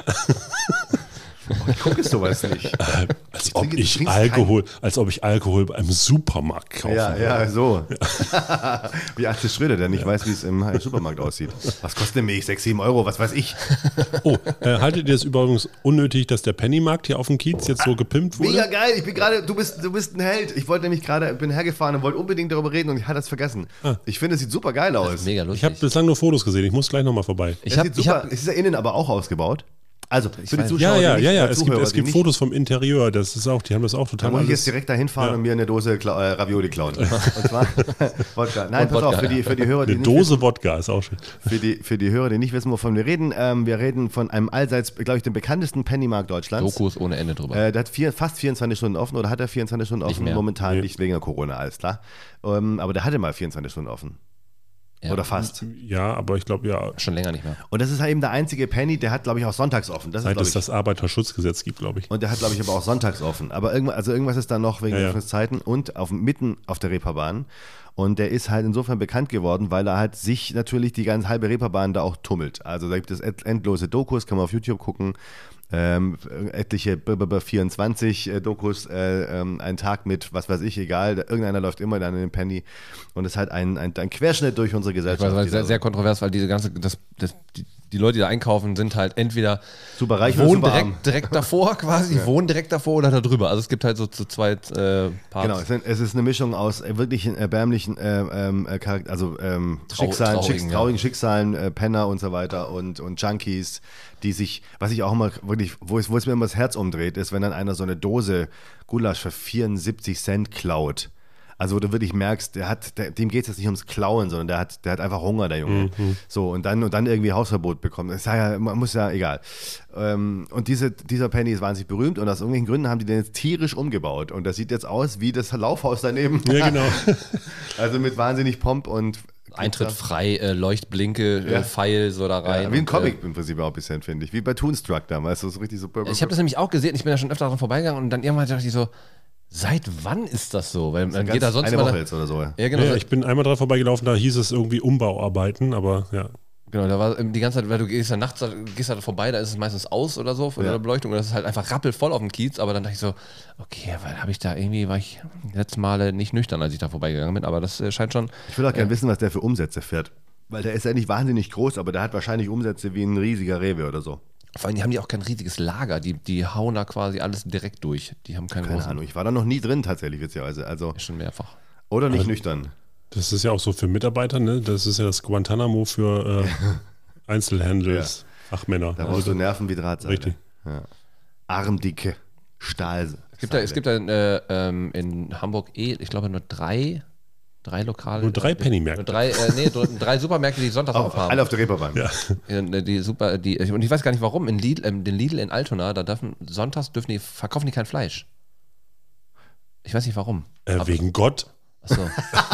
Oh, ich gucke sowas nicht. Als Ich ob trinke- du ich trinkst Alkohol, als ob ich Alkohol beim Supermarkt kaufe. Ja, ja, so. Wie Atze Schröder, der nicht weiß, wie es im Supermarkt aussieht. Was kostet eine Milch? sechs, sieben Euro, was weiß ich. Oh, äh, haltet ihr es übrigens unnötig, dass der Pennymarkt hier auf dem Kiez jetzt so gepimpt wurde? Mega geil, ich bin gerade, du bist, du bist ein Held. Ich wollte nämlich gerade, bin hergefahren und wollte unbedingt darüber reden und ich hatte das vergessen. Ich finde, es sieht super geil aus. Mega Ich lustig. habe bislang nur Fotos gesehen, ich muss gleich nochmal vorbei. Ich Es hab, sieht ich super, hab, es ist ja innen aber auch ausgebaut. Also, für die weiß. Zuschauer, Ja, ja, die ja, nicht, ja, äh, es gibt, Zuhörer, es die gibt nicht- Fotos vom Interieur, das ist auch, die haben das auch Da total muss ich alles- jetzt direkt dahin fahren Ja. und mir eine Dose Kla äh, Ravioli klauen. Und zwar Wodka. Nein, Und pass auf, Wodka, für die, für die Hörer, die Eine nicht wissen, Dose Wodka ist auch schön. für die, für die Hörer, die nicht wissen, wovon wir reden, ähm, wir reden von einem allseits, glaube ich, dem bekanntesten Pennymarkt Deutschlands. Dokus ohne Ende drüber. Äh, der hat vier, fast vierundzwanzig Stunden offen oder hat er vierundzwanzig Stunden offen? mehr. Momentan Nee. nicht wegen der Corona, alles klar. Ähm, aber der hatte mal vierundzwanzig Stunden offen. Ja. Oder fast. Ja, aber ich glaube, ja, Schon länger nicht mehr. Und das ist halt eben der einzige Penny, der hat, glaube ich, auch sonntags offen. Das ist, seit glaub es ich, das Arbeiterschutzgesetz gibt, glaube ich. und der hat, glaube ich, aber auch sonntags offen. Aber irgendwas, also irgendwas ist da noch wegen Ja, ja. Öffnungszeiten und auf, mitten auf der Reeperbahn. Und der ist halt insofern bekannt geworden, weil er halt sich natürlich die ganze halbe Reeperbahn da auch tummelt. Also da gibt es et- endlose Dokus, kann man auf YouTube gucken. Ähm, etliche B B B vierundzwanzig äh, Dokus, äh, ähm, ein Tag mit, was weiß ich, egal. Irgendeiner läuft immer dann in den Penny. Und es ist halt ein, ein, ein Querschnitt durch unsere Ich Gesellschaft. weiß, weil die sehr, da- sehr kontrovers, weil diese ganze, das, das, die, die Leute, die da einkaufen, sind halt entweder Super reich oder wohnen super arm. direkt, direkt davor quasi, wohnen direkt davor oder da drüber. Also es gibt halt so zu zweit äh, Parts. Genau, es, sind, es ist eine Mischung aus äh, wirklich erbärmlichen äh, ähm, äh, Charakter, also ähm, Trau- Schicksalen, traurigen, Schicks, ja. traurigen Schicksalen, äh, Penner und so weiter und, und Junkies, die sich, was ich auch immer wirklich, wo es, wo es mir immer das Herz umdreht, ist, wenn dann einer so eine Dose Gulasch für vierundsiebzig Cent klaut. Also wo du wirklich merkst, der hat, der, dem geht es jetzt nicht ums Klauen, sondern der hat, der hat einfach Hunger, der Junge. So, und dann, und dann irgendwie Hausverbot bekommen. Das ist ja, man muss ja, egal. Ähm, und diese, dieser Penny ist wahnsinnig berühmt und aus irgendwelchen Gründen haben die den jetzt tierisch umgebaut. Und das sieht jetzt aus wie das Laufhaus daneben. Ja, genau. Also mit wahnsinnig Pomp und Eintritt frei, äh, Leuchtblinke, Ja. äh, Pfeil so da rein. Ja, wie ein und, Comic im Prinzip auch ein bisschen, finde ich. Wie bei Toonstruck damals. So richtig so. Äh, ich habe das nämlich auch gesehen, ich bin da schon öfter dran vorbeigegangen und dann irgendwann dachte ich so, seit wann ist das so? Weil man geht da sonst eine mal Woche da, jetzt oder so. Ja. Ja, genau. Ja, ich bin einmal dran vorbeigelaufen, da hieß es irgendwie Umbauarbeiten, aber ja. Genau, da war die ganze Zeit, weil du gehst ja nachts, gehst da vorbei, da ist es meistens aus oder so von Ja. der Beleuchtung und das ist halt einfach rappelvoll auf dem Kiez, aber dann dachte ich so, okay, weil habe ich da irgendwie, war ich die letzten Male nicht nüchtern, als ich da vorbeigegangen bin, aber das äh, scheint schon, Ich will auch gerne wissen, was der für Umsätze fährt. Weil der ist ja nicht wahnsinnig groß, aber der hat wahrscheinlich Umsätze wie ein riesiger Rewe oder so. vor allem, die haben die auch kein riesiges Lager, die, die hauen da quasi alles direkt durch, die haben keinen Keine großen, Ahnung, ich war da noch nie drin tatsächlich, witzigerweise. Also, schon mehrfach. oder nicht nüchtern. Das ist ja auch so für Mitarbeiter, ne? Das ist ja das Guantanamo für äh, Einzelhandels, Fachmänner. Da brauchst du Nerven wie Drahtseile. Richtig. Ja. Armdicke Stahl. Es gibt da, es gibt da äh, ähm, in Hamburg eh, ich glaube nur drei, drei Lokale. Nur drei Pennymärkte. Nur drei, äh, nee, nur drei Supermärkte, die sonntags Auf, aufhaben. alle auf der Reeperbahn. Ja. Ja, die super, die, und ich weiß gar nicht warum, in Lidl, ähm, den Lidl in Altona, da dürfen, sonntags dürfen die, verkaufen die kein Fleisch. Ich weiß nicht warum. Äh, wegen Gott. Achso.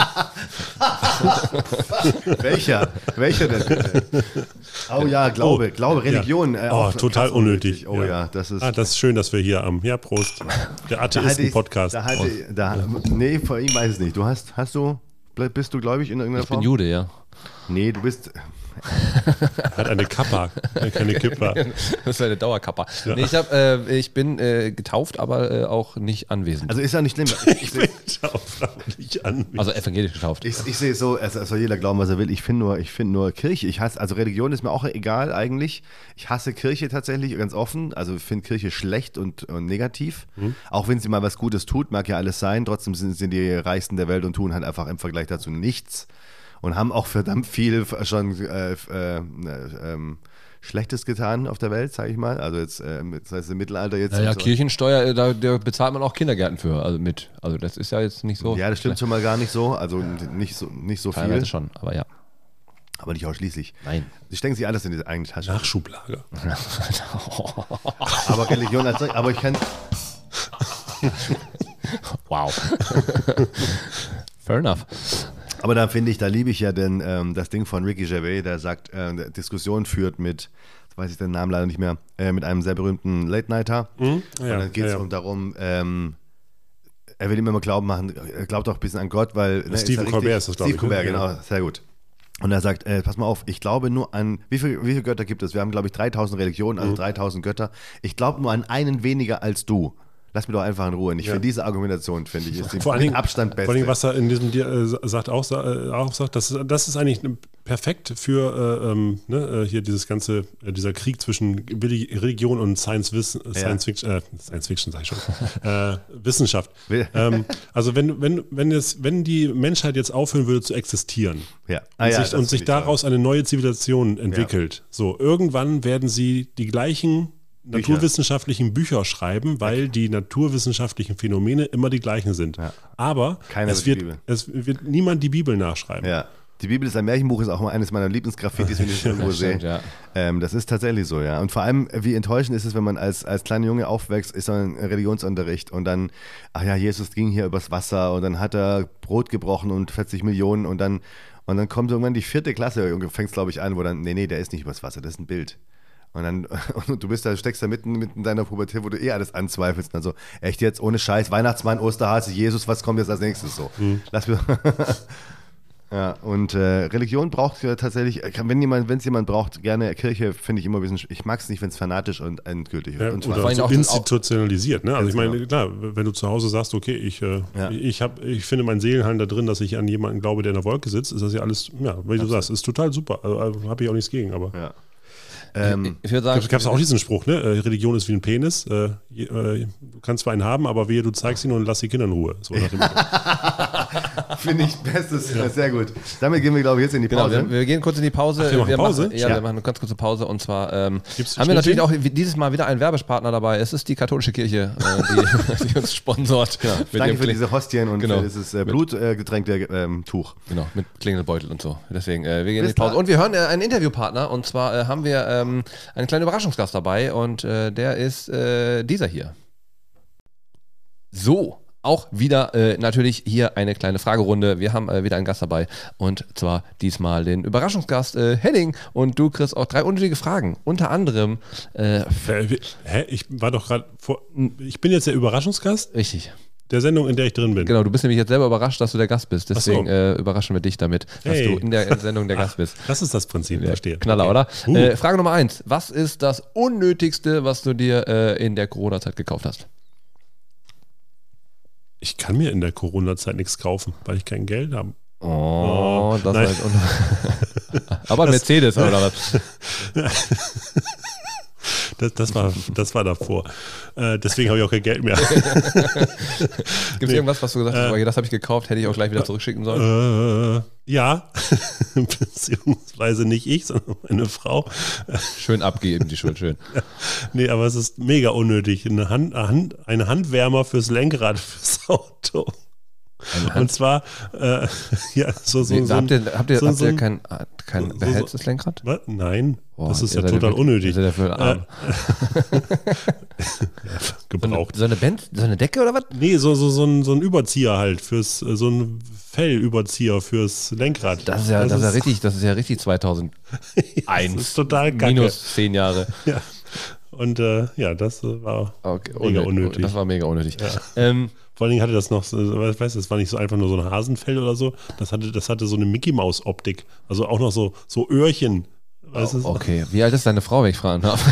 Welcher? Welcher denn bitte? Oh ja, Glaube, Oh, Glaube, Religion. Ja. Äh, Oh, auch total krass unnötig. Oh ja, das ist... Ah, das ist schön, dass wir hier am... Ja, Prost. Der Da halte ich- Atheisten-Podcast. Da halte ich- da, nee, vor ihm weiß ich nicht. Du hast, hast du, bist du gläubig in irgendeiner Ich bin Form? Jude, ja. Nee, du bist... Hat eine Kappa, keine Kippa. Das ist eine Dauerkapper. Nee, ich, hab, äh, ich bin äh, getauft, aber äh, auch nicht anwesend. Also ist ja nicht schlimm. Ich, Ich bin nicht an. Also evangelisch getauft. ich, ich sehe es so, es es soll jeder glauben, was er will. Ich finde nur, ich finde nur Kirche. Ich hasse, also Religion ist mir auch egal eigentlich. Ich hasse Kirche tatsächlich ganz offen. Also ich finde Kirche schlecht und, und negativ. Mhm. Auch wenn sie mal was Gutes tut, mag ja alles sein. Trotzdem sind sie die Reichsten der Welt und tun halt einfach im Vergleich dazu nichts. Und haben auch verdammt viel schon äh, äh, äh, Schlechtes getan auf der Welt, sage ich mal. Also jetzt, äh, das heißt im Mittelalter jetzt. Naja, und so. Kirchensteuer, äh, da, da bezahlt man auch Kindergärten für, also mit. Also das ist ja jetzt nicht so. Ja, das stimmt schon mal gar nicht so. Also nicht so, nicht so viel, Teilweise schon, aber ja. aber nicht ausschließlich. Nein. Sie stecken sich alles in die eigene Tasche. Nachschublager. Aber Religion als solch- aber ich kann. Wow. Fair enough. Aber da finde ich, da liebe ich ja denn ähm, das Ding von Ricky Gervais, der sagt, äh, der Diskussion führt mit, jetzt weiß ich den Namen leider nicht mehr, äh, mit einem sehr berühmten Late-Nighter. Mhm. Und Ja, dann geht es ja, ja. um darum, ähm, er will ihm immer glauben machen, er glaubt auch ein bisschen an Gott, weil. Ne, Stephen ja richtig- Colbert ist das, glaub Steve ich, ne? Colbert, Ja. genau, sehr gut. Und er sagt, äh, pass mal auf, ich glaube nur an, wie, viel, wie viele Götter gibt es? Wir haben, glaube ich, dreitausend Religionen, Mhm. also dreitausend Götter. Ich glaube nur an einen weniger als du. Lass mich doch einfach in Ruhe. Und ich Ja. finde diese Argumentation, finde ich, ist die Vor allen mit Dingen, Abstand beste. vor allen Dingen, was er in diesem Dia- äh, sagt, auch, sa- äh, auch sagt, das, das ist eigentlich perfekt für äh, ähm, ne, äh, hier dieses ganze, äh, dieser Krieg zwischen Reli- Religion und Science, Wissen, äh, Science Fiction, äh, Science Fiction sag ich schon, äh, Wissenschaft. ähm, also wenn, wenn, wenn, es, wenn die Menschheit jetzt aufhören würde zu existieren Ja. Ah, und ja, sich, das und finde sich ich toll. daraus eine neue Zivilisation entwickelt, so irgendwann werden sie die gleichen naturwissenschaftlichen Bücher schreiben, weil die naturwissenschaftlichen Phänomene immer die gleichen sind. Ja. Aber Keiner es wird wird, die Bibel. es wird niemand die Bibel nachschreiben. Ja. Die Bibel ist ein Märchenbuch, ist auch eines meiner Lieblingsgraffitis, wenn ich es irgendwo sehe. Stimmt, ja. Ähm, das ist tatsächlich so, ja. Und vor allem, wie enttäuschend ist es, wenn man als, als kleiner Junge aufwächst, ist so ein Religionsunterricht und dann, ach ja, Jesus ging hier übers Wasser und dann hat er Brot gebrochen und vierzig Millionen und dann, und dann kommt irgendwann die vierte Klasse, und fängst glaube ich an, wo dann, nee, nee, der ist nicht übers Wasser, das ist ein Bild. Und dann, und du bist da, steckst da mitten, mitten in deiner Pubertät, wo du eh alles anzweifelst. Also, echt jetzt, ohne Scheiß, Weihnachtsmann, Osterhase, Jesus, was kommt jetzt als nächstes so? Lass mir. Ja, und äh, Religion braucht ja tatsächlich, kann- wenn jemand, wenn es jemand braucht, gerne Kirche, finde ich immer ein bisschen, ich mag es nicht, wenn es fanatisch und endgültig Ja, wird. Und oder allem so auch das- institutionalisiert. Ne? Also ich Ganz meine, klar, wenn du zu Hause sagst, okay, ich, äh, Ja. ich, hab, ich finde meinen Seelenheim da drin, dass ich an jemanden glaube, der in der Wolke sitzt, ist das ja alles, ja, wie du sagst, ist total super. Also, habe ich auch nichts gegen, aber ja. Ähm, Ich würde sagen, gab es auch diesen Spruch, ne? Äh, Religion ist wie ein Penis. Äh, je- äh, du kannst zwar einen haben, aber wehe, du zeigst ihn und lass die Kinder in Ruhe. So nach dem Motto. Finde ich bestes, sehr gut. Damit gehen wir, glaube ich, jetzt in die Genau, Pause. wir, wir gehen kurz in die Pause. Ach, wir machen Pause? Machen, ja, Ja. wir machen eine ganz kurze Pause und zwar ähm, Gibt's haben wir natürlich Schnittchen? auch wie- dieses Mal wieder einen Werbespartner dabei. Es ist die katholische Kirche, äh, die, die uns sponsort. Genau. Mit Danke dem für Kling- diese Hostien und Genau. für dieses äh, blutgetränkte ähm, Tuch. Genau, mit Klingelbeutel und so. Deswegen, äh, wir gehen in Bis die Pause. dann. Und wir hören äh, einen Interviewpartner und zwar äh, haben wir ähm, einen kleinen Überraschungsgast dabei und äh, der ist äh, dieser hier. So, auch wieder äh, natürlich hier eine kleine Fragerunde. Wir haben äh, wieder einen Gast dabei und zwar diesmal den Überraschungsgast äh, Henning und du kriegst auch drei unnötige Fragen. Unter anderem, äh, Äh, Hä? Ich war doch gerade vor. Ich bin jetzt der Überraschungsgast richtig. der Sendung, in der ich drin bin. Genau, du bist nämlich jetzt selber überrascht, dass du der Gast bist. Deswegen so. äh, überraschen wir dich damit, dass Hey. du in der Sendung der Gast bist. Das ist das Prinzip, Ja, verstehe. Knaller, oder? Uh. Äh, Frage Nummer eins. Was ist das Unnötigste, was du dir äh, in der Corona-Zeit gekauft hast? Ich kann mir in der Corona-Zeit nichts kaufen, weil ich kein Geld habe. Oh, das nein. war jetzt un- Aber ein Mercedes oder was? Das, das, war, das war davor. Äh, deswegen habe ich auch kein Geld mehr. Gibt es irgendwas, was du gesagt hast, Äh, oh, das habe ich gekauft, hätte ich auch gleich wieder zurückschicken sollen? Äh, ja, beziehungsweise nicht ich, sondern meine Frau. Schön abgeben, die Schuld, schön. Nee, aber es ist mega unnötig. Eine Hand, eine Hand, ein Handwärmer fürs Lenkrad fürs Auto. Und zwar, äh, ja, so, so, Nee, so, habt ihr, habt ihr, so, habt so ihr ein- kein, kein so- beheiztes Lenkrad? Was? Nein, Boah, das ist ihr ja seid total wirklich- unnötig. ihr seid ja voll arm. Äh, So eine, gebraucht. so eine Band, so eine Decke oder was? Nee, so, so, so, ein, so ein Überzieher halt, fürs, äh, so ein Fellüberzieher fürs Lenkrad. Das ist ja, das ist ja richtig, das ist ja richtig zweitauseins. Das ist total kacke. Minus zehn Jahre. Ja. Und äh, ja, das äh, war Okay, mega unnö- unnötig. Das war mega unnötig. Ja. Ähm, Vor allen Dingen hatte das noch, so, weißt du, das war nicht so einfach nur so ein Hasenfell oder so, das hatte, das hatte so eine Mickey-Maus-Optik. Also auch noch so, so Öhrchen. Weißt du? okay, wie alt ist deine Frau, wenn ich fragen darf?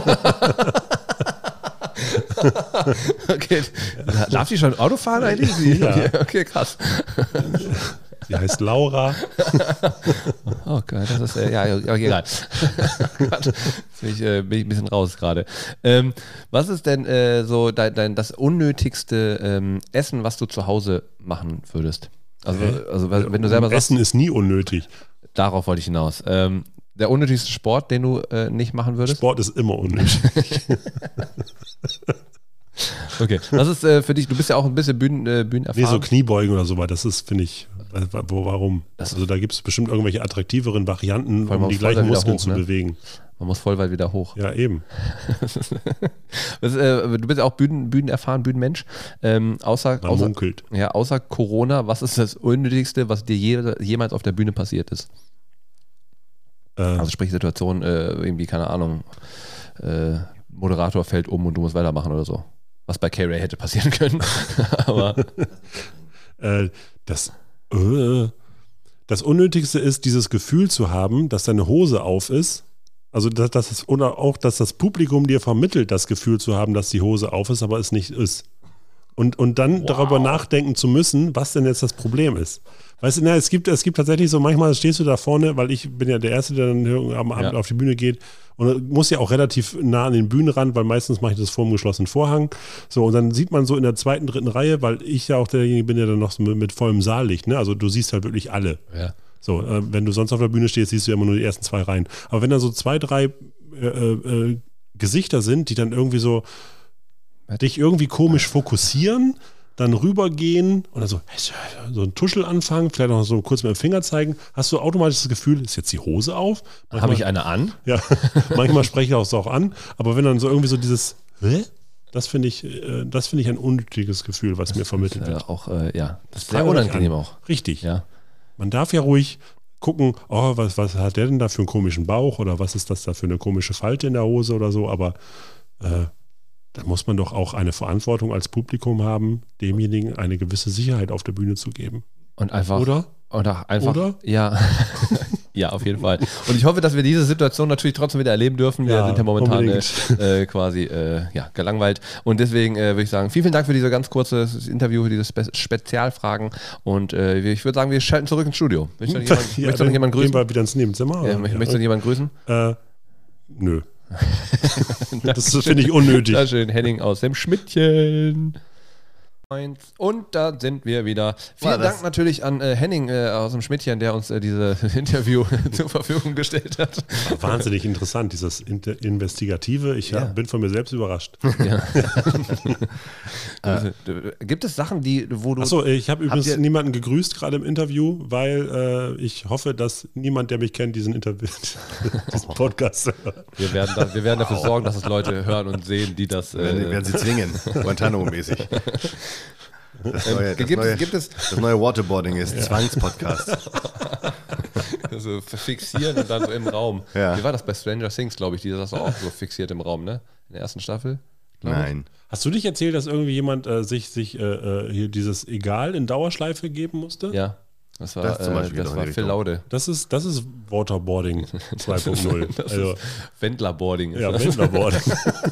Okay, darf die schon Auto fahren eigentlich? Sie- Ja. Okay, krass. Die heißt Laura. Oh Gott, das ist, äh, ja, ja, okay, egal. Gott, jetzt bin ich, äh, bin ich ein bisschen raus gerade. Ähm, was ist denn äh, so dein, dein, das unnötigste ähm, Essen, was du zu Hause machen würdest? Also, also wenn du selber sagst, Essen ist nie unnötig. darauf wollte ich hinaus. Ähm, der unnötigste Sport, den du äh, nicht machen würdest? Sport ist immer unnötig. Okay, was ist äh, für dich, du bist ja auch ein bisschen Bühnen, äh, Nee, Bühnenerfahren. so Kniebeugen oder so weiter, das ist, finde ich, äh, wo, warum? Das- also da gibt es bestimmt irgendwelche attraktiveren Varianten, Vor allem um die aufs Vollseil gleichen wieder Muskeln hoch, zu ne? bewegen. Man muss voll weit wieder hoch. Ja, eben. Das, äh, du bist ja auch Bühnen, Bühnenerfahren, Bühnenmensch. Ähm, außer, Man außer, munkelt. ja, außer Corona, was ist das Unnötigste, was dir je, jemals auf der Bühne passiert ist? Äh, Also sprich Situation, äh, irgendwie, keine Ahnung, äh, Moderator fällt um und du musst weitermachen oder so. Was bei K-Ray hätte passieren können. Aber äh, das, äh, das Unnötigste ist, dieses Gefühl zu haben, dass deine Hose auf ist. Also dass, dass es, oder auch, dass das Publikum dir vermittelt, das Gefühl zu haben, dass die Hose auf ist, aber es nicht ist. Und, und dann Wow. darüber nachdenken zu müssen, was denn jetzt das Problem ist. Weißt du, na, es gibt, es gibt tatsächlich so, manchmal stehst du da vorne, weil ich bin ja der Erste, der dann am Abend Ja. auf die Bühne geht und muss ja auch relativ nah an den Bühnenrand, weil meistens mache ich das vor dem geschlossenen Vorhang. So, und dann sieht man so in der zweiten, dritten Reihe, weil ich ja auch derjenige bin, der dann noch so mit, mit vollem Saallicht, ne? Also du siehst halt wirklich alle. ja. So, äh, wenn du sonst auf der Bühne stehst, siehst du ja immer nur die ersten zwei Reihen. Aber wenn da so zwei, drei äh, äh, Gesichter sind, die dann irgendwie so dich irgendwie komisch fokussieren, dann rübergehen und dann so, so ein Tuschel anfangen, vielleicht noch so kurz mit dem Finger zeigen, hast du automatisch das Gefühl, ist jetzt die Hose auf? Manchmal, Habe ich eine an? Ja, manchmal spreche ich auch so auch an, aber wenn dann so irgendwie so dieses, hä? Das finde ich, äh, das finde ich ein unnötiges Gefühl, was mir vermittelt Äh, wird. auch, äh, ja, das ist sehr Fangen wir nicht unangenehm an. auch. Richtig. Ja. Man darf ja ruhig gucken, oh, was, was hat der denn da für einen komischen Bauch oder was ist das da für eine komische Falte in der Hose oder so, aber äh, da muss man doch auch eine Verantwortung als Publikum haben, demjenigen eine gewisse Sicherheit auf der Bühne zu geben. Und einfach. Oder? Oder einfach. Oder? Ja. Ja, auf jeden Fall. Und ich hoffe, dass wir diese Situation natürlich trotzdem wieder erleben dürfen. Wir Ja, sind ja momentan äh, unbedingt. äh, quasi äh, ja, gelangweilt. Und deswegen äh, würde ich sagen, vielen, vielen Dank für diese ganz kurze Interview, diese Spe Spezialfragen. Und äh, ich würde sagen, wir schalten zurück ins Studio. Möchtest du noch jemand, Ja, möchtest du noch jemanden Gehen grüßen? wir wieder ins Nebenzimmer? Ja, oder? möchtest möchtest du noch jemanden grüßen? Äh, nö. Das finde ich unnötig. Sehr schön, Henning aus dem Schmidtchen. Und da sind wir wieder. Vielen War das- Dank natürlich an äh, Henning äh, aus dem Schmidtchen, der uns äh, diese Interview zur Verfügung gestellt hat. Wahnsinnig interessant, dieses Inter- Investigative. Ich Ja. ja. bin von mir selbst überrascht. Ja. äh, Gibt es Sachen, die, wo du. Achso, ich habe übrigens ihr- niemanden gegrüßt gerade im Interview, weil äh, ich hoffe, dass niemand, der mich kennt, diesen, Interview, diesen Podcast hört. Wir werden, da, wir werden dafür sorgen, dass es Leute hören und sehen, die das. Werden, Äh, werden sie zwingen, Guantanamo-mäßig. Das neue, das, gibt, neue, es, gibt es das neue Waterboarding ist Zwangspodcast. so fixieren und dann so im Raum. Ja. Wie war das bei Stranger Things, glaube ich? Die das auch so fixiert im Raum, ne? In der ersten Staffel? Glaube ich. Nein. Hast du dich erzählt, dass irgendwie jemand äh, sich, sich äh, äh, hier dieses Egal in Dauerschleife geben musste? Ja. Das war, Das zum äh, Beispiel das doch in war die Phil Richtung. Laude. Das ist, das ist Waterboarding zwei Punkt null. Das Also, ist Wendlerboarding. Ist ja, das. Wendlerboarding.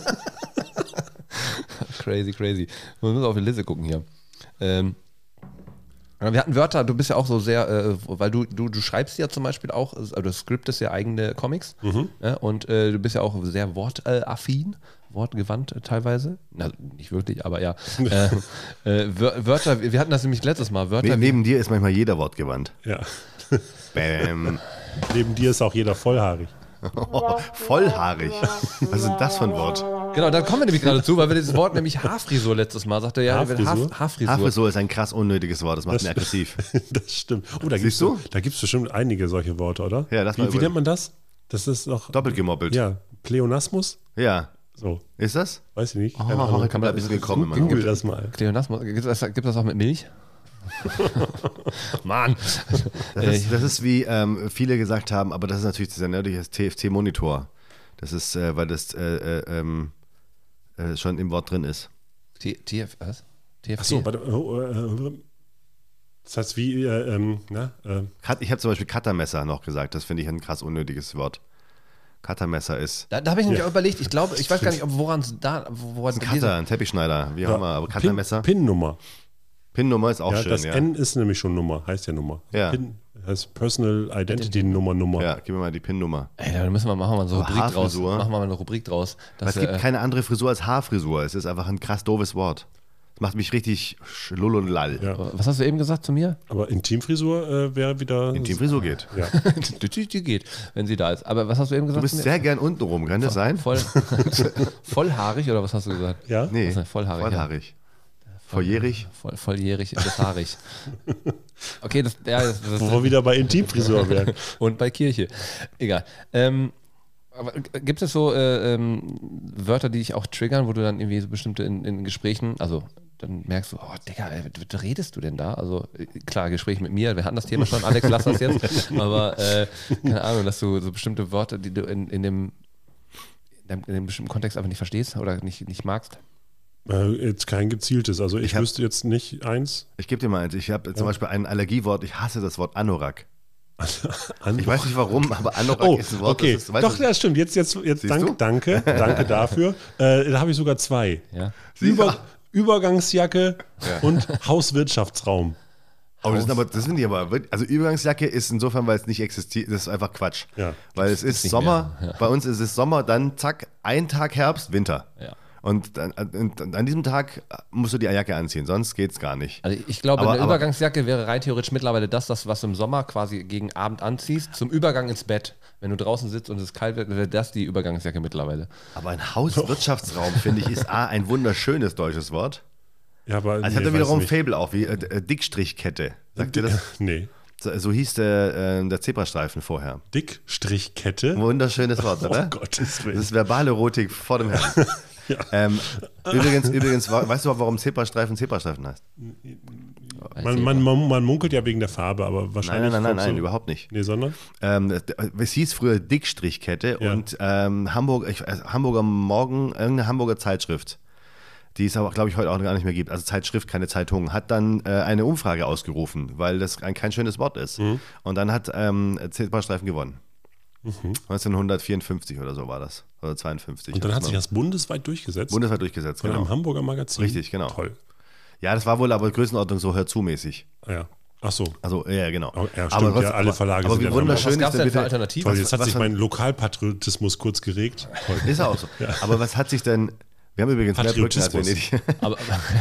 Crazy, crazy. Man muss auf die Liste gucken hier. Ähm, aber wir hatten Wörter, du bist ja auch so sehr, äh, weil du, du, du schreibst ja zum Beispiel auch, also du scriptest ja eigene Comics ja, und äh, du bist ja auch sehr wortaffin, wortgewandt äh, teilweise. Na, nicht wirklich, aber ja. äh, äh, Wör- Wörter, wir hatten das nämlich letztes Mal, Wörter Ne, wie, neben dir ist manchmal jeder wortgewandt. Ja. Bäm. Neben dir ist auch jeder vollhaarig. Oh, vollhaarig. Was ist denn das für ein Wort? Genau, da kommen wir nämlich gerade zu, weil wir das Wort nämlich Haarfrisur letztes Mal sagte. Ja, Haarfrisur? Haarfrisur. Haarfrisur. Haarfrisur ist ein krass unnötiges Wort, das macht mich aggressiv. Das stimmt. Oh, da gibt es du? da gibt's bestimmt einige solche Worte, oder? Ja, lass mal wie, wie über- nennt man das? Das ist noch. Doppelt gemoppelt. Ja, Pleonasmus? Ja. So, Ist das? weiß ich nicht. Oh, Keine Ahnung. ich bin da ein bisschen gekommen. Mann. Google das mal. Kleonasmus. Gibt es das, gibt das auch mit Milch? Mann. Das ist, das ist wie ähm, viele gesagt haben, aber das ist natürlich dieser nerdige T F T-Monitor. Das ist, äh, weil das äh, äh, ähm, äh, schon im Wort drin ist. T- TF, was? T F T? Achso, warte. oh, äh, Das heißt, wie, äh, ähm, na, äh, Cut- Ich habe zum Beispiel Cuttermesser noch gesagt. Das finde ich ein krass unnötiges Wort. Cuttermesser ist Da, da habe ich nämlich Ja. auch überlegt, ich glaube, ich weiß gar nicht, ob woran es da, woran ein Cutter, ein Teppichschneider, wie auch immer. Aber Pin, Cuttermesser. PIN-Nummer. PIN-Nummer ist auch Ja, schön, das ja. N ist nämlich schon Nummer, heißt ja Nummer. Ja. PIN heißt Personal Identity Nummer, Nummer. Ja, gib mir mal die PIN-Nummer. Ey, da müssen wir machen wir mal so eine Aber Rubrik draus. Haarfrisur? Machen wir mal eine Rubrik draus. Weil Dass, es gibt äh, keine andere Frisur als Haarfrisur. Es ist einfach ein krass doofes Wort. Das macht mich richtig schlull und lall. Ja. was hast du eben gesagt zu mir? Aber Intimfrisur äh, wäre wieder. Intimfrisur geht. Ja. die, die geht, wenn sie da ist. Aber was hast du eben Du gesagt? bist zu mir? sehr gern unten rum, kann das sein? Voll, vollhaarig oder was hast du gesagt? Ja? Nee, Was ist denn vollhaarig? vollhaarig. Volljährig? Voll, volljährig, beshaarig. Okay, das, ja, das, das, Wo wir wieder bei Intimfrisur wären. und bei Kirche. Egal. Ähm, aber gibt es so äh, ähm, Wörter, die dich auch triggern, wo du dann irgendwie so bestimmte in, in Gesprächen, also dann merkst du, oh Digga, ey, was redest du denn da? Also äh, klar, Gespräch mit mir, wir hatten das Thema schon, Alex, lass das jetzt, aber äh, keine Ahnung, dass du so bestimmte Worte, die du in, in, dem, in, dem, in dem bestimmten Kontext einfach nicht verstehst oder nicht, nicht magst. Äh, jetzt kein gezieltes. Also ich, Ich hab- wüsste jetzt nicht eins. Ich gebe dir mal eins. Ich habe zum Beispiel ein Allergiewort. Ich hasse das Wort Anorak. An Ich weiß nicht warum, aber Anorak Oh, ist ein Wort. okay. Das ist, weißt Doch, du, ja, stimmt. Jetzt, jetzt, jetzt Siehst du? danke, danke, danke dafür. Äh, da habe ich sogar zwei. Ja. Über, Übergangsjacke und Hauswirtschaftsraum. aber das, sind aber, das finde ich aber, wirklich- also Übergangsjacke ist insofern, weil es nicht existiert, das ist einfach Quatsch. Ja. Weil es ist nicht Sommer, mehr, ja. bei uns ist es Sommer, dann zack, ein Tag Herbst, Winter. Ja. Und an, an, an diesem Tag musst du die Jacke anziehen, sonst geht's gar nicht. Also ich glaube, Aber- eine aber- Übergangsjacke wäre rein theoretisch mittlerweile das, das, was du im Sommer quasi gegen Abend anziehst, zum Übergang ins Bett. Wenn du draußen sitzt und es kalt wird, wäre das die Übergangsjacke mittlerweile. Aber ein Hauswirtschaftsraum, finde ich, ist A, ein wunderschönes deutsches Wort. Ja, aber Also ich nee, hatte wiederum weiß Fable auch, wie äh, äh, Dickstrichkette. Sagt ihr das? nicht. Nee. So, so hieß der, äh, der Zebrastreifen vorher. Dickstrichkette. Wunderschönes Wort, oder? Oh Gottes Willen. Das ist verbale Erotik vor dem Herrn. ähm, übrigens, übrigens, wa- weißt du, warum Zebrastreifen Zebrastreifen heißt? Man, man, man, man munkelt ja wegen der Farbe, aber Nein, wahrscheinlich. nein, nein, nein, kommst nein, du- überhaupt nicht. Nee, sondern? Ähm, das- es hieß früher Dickstrichkette Ja. und ähm, Hamburg, ich, äh, Hamburger Morgen, irgendeine Hamburger Zeitschrift, die es aber, glaube ich, heute auch gar nicht mehr gibt, also Zeitschrift, keine Zeitung, hat dann äh, eine Umfrage ausgerufen, weil das ein, kein schönes Wort ist. Mhm. Und dann hat ähm, Zebrastreifen gewonnen. neunzehnhundertvierundfünfzig oder so war das. Oder zweiundfünfzig. Und dann hat sich das das bundesweit durchgesetzt. bundesweit durchgesetzt, Von genau. einem Hamburger Magazin. Richtig, genau. Toll. Ja, das war wohl aber Größenordnung so hör zu mäßig. Ah, ja. Ach so. Also, ja, genau. Oh, ja, stimmt, ja, alle Verlage aber sind wie ja wunderschön Was gab ist es denn denn für bitte, Alternativen? Toll, jetzt hat was sich für- mein Lokalpatriotismus kurz geregt. Toll. Ist auch so. Aber was hat sich denn, wir haben übrigens mehr Brücken als Patriotismus. Venedig. Aber,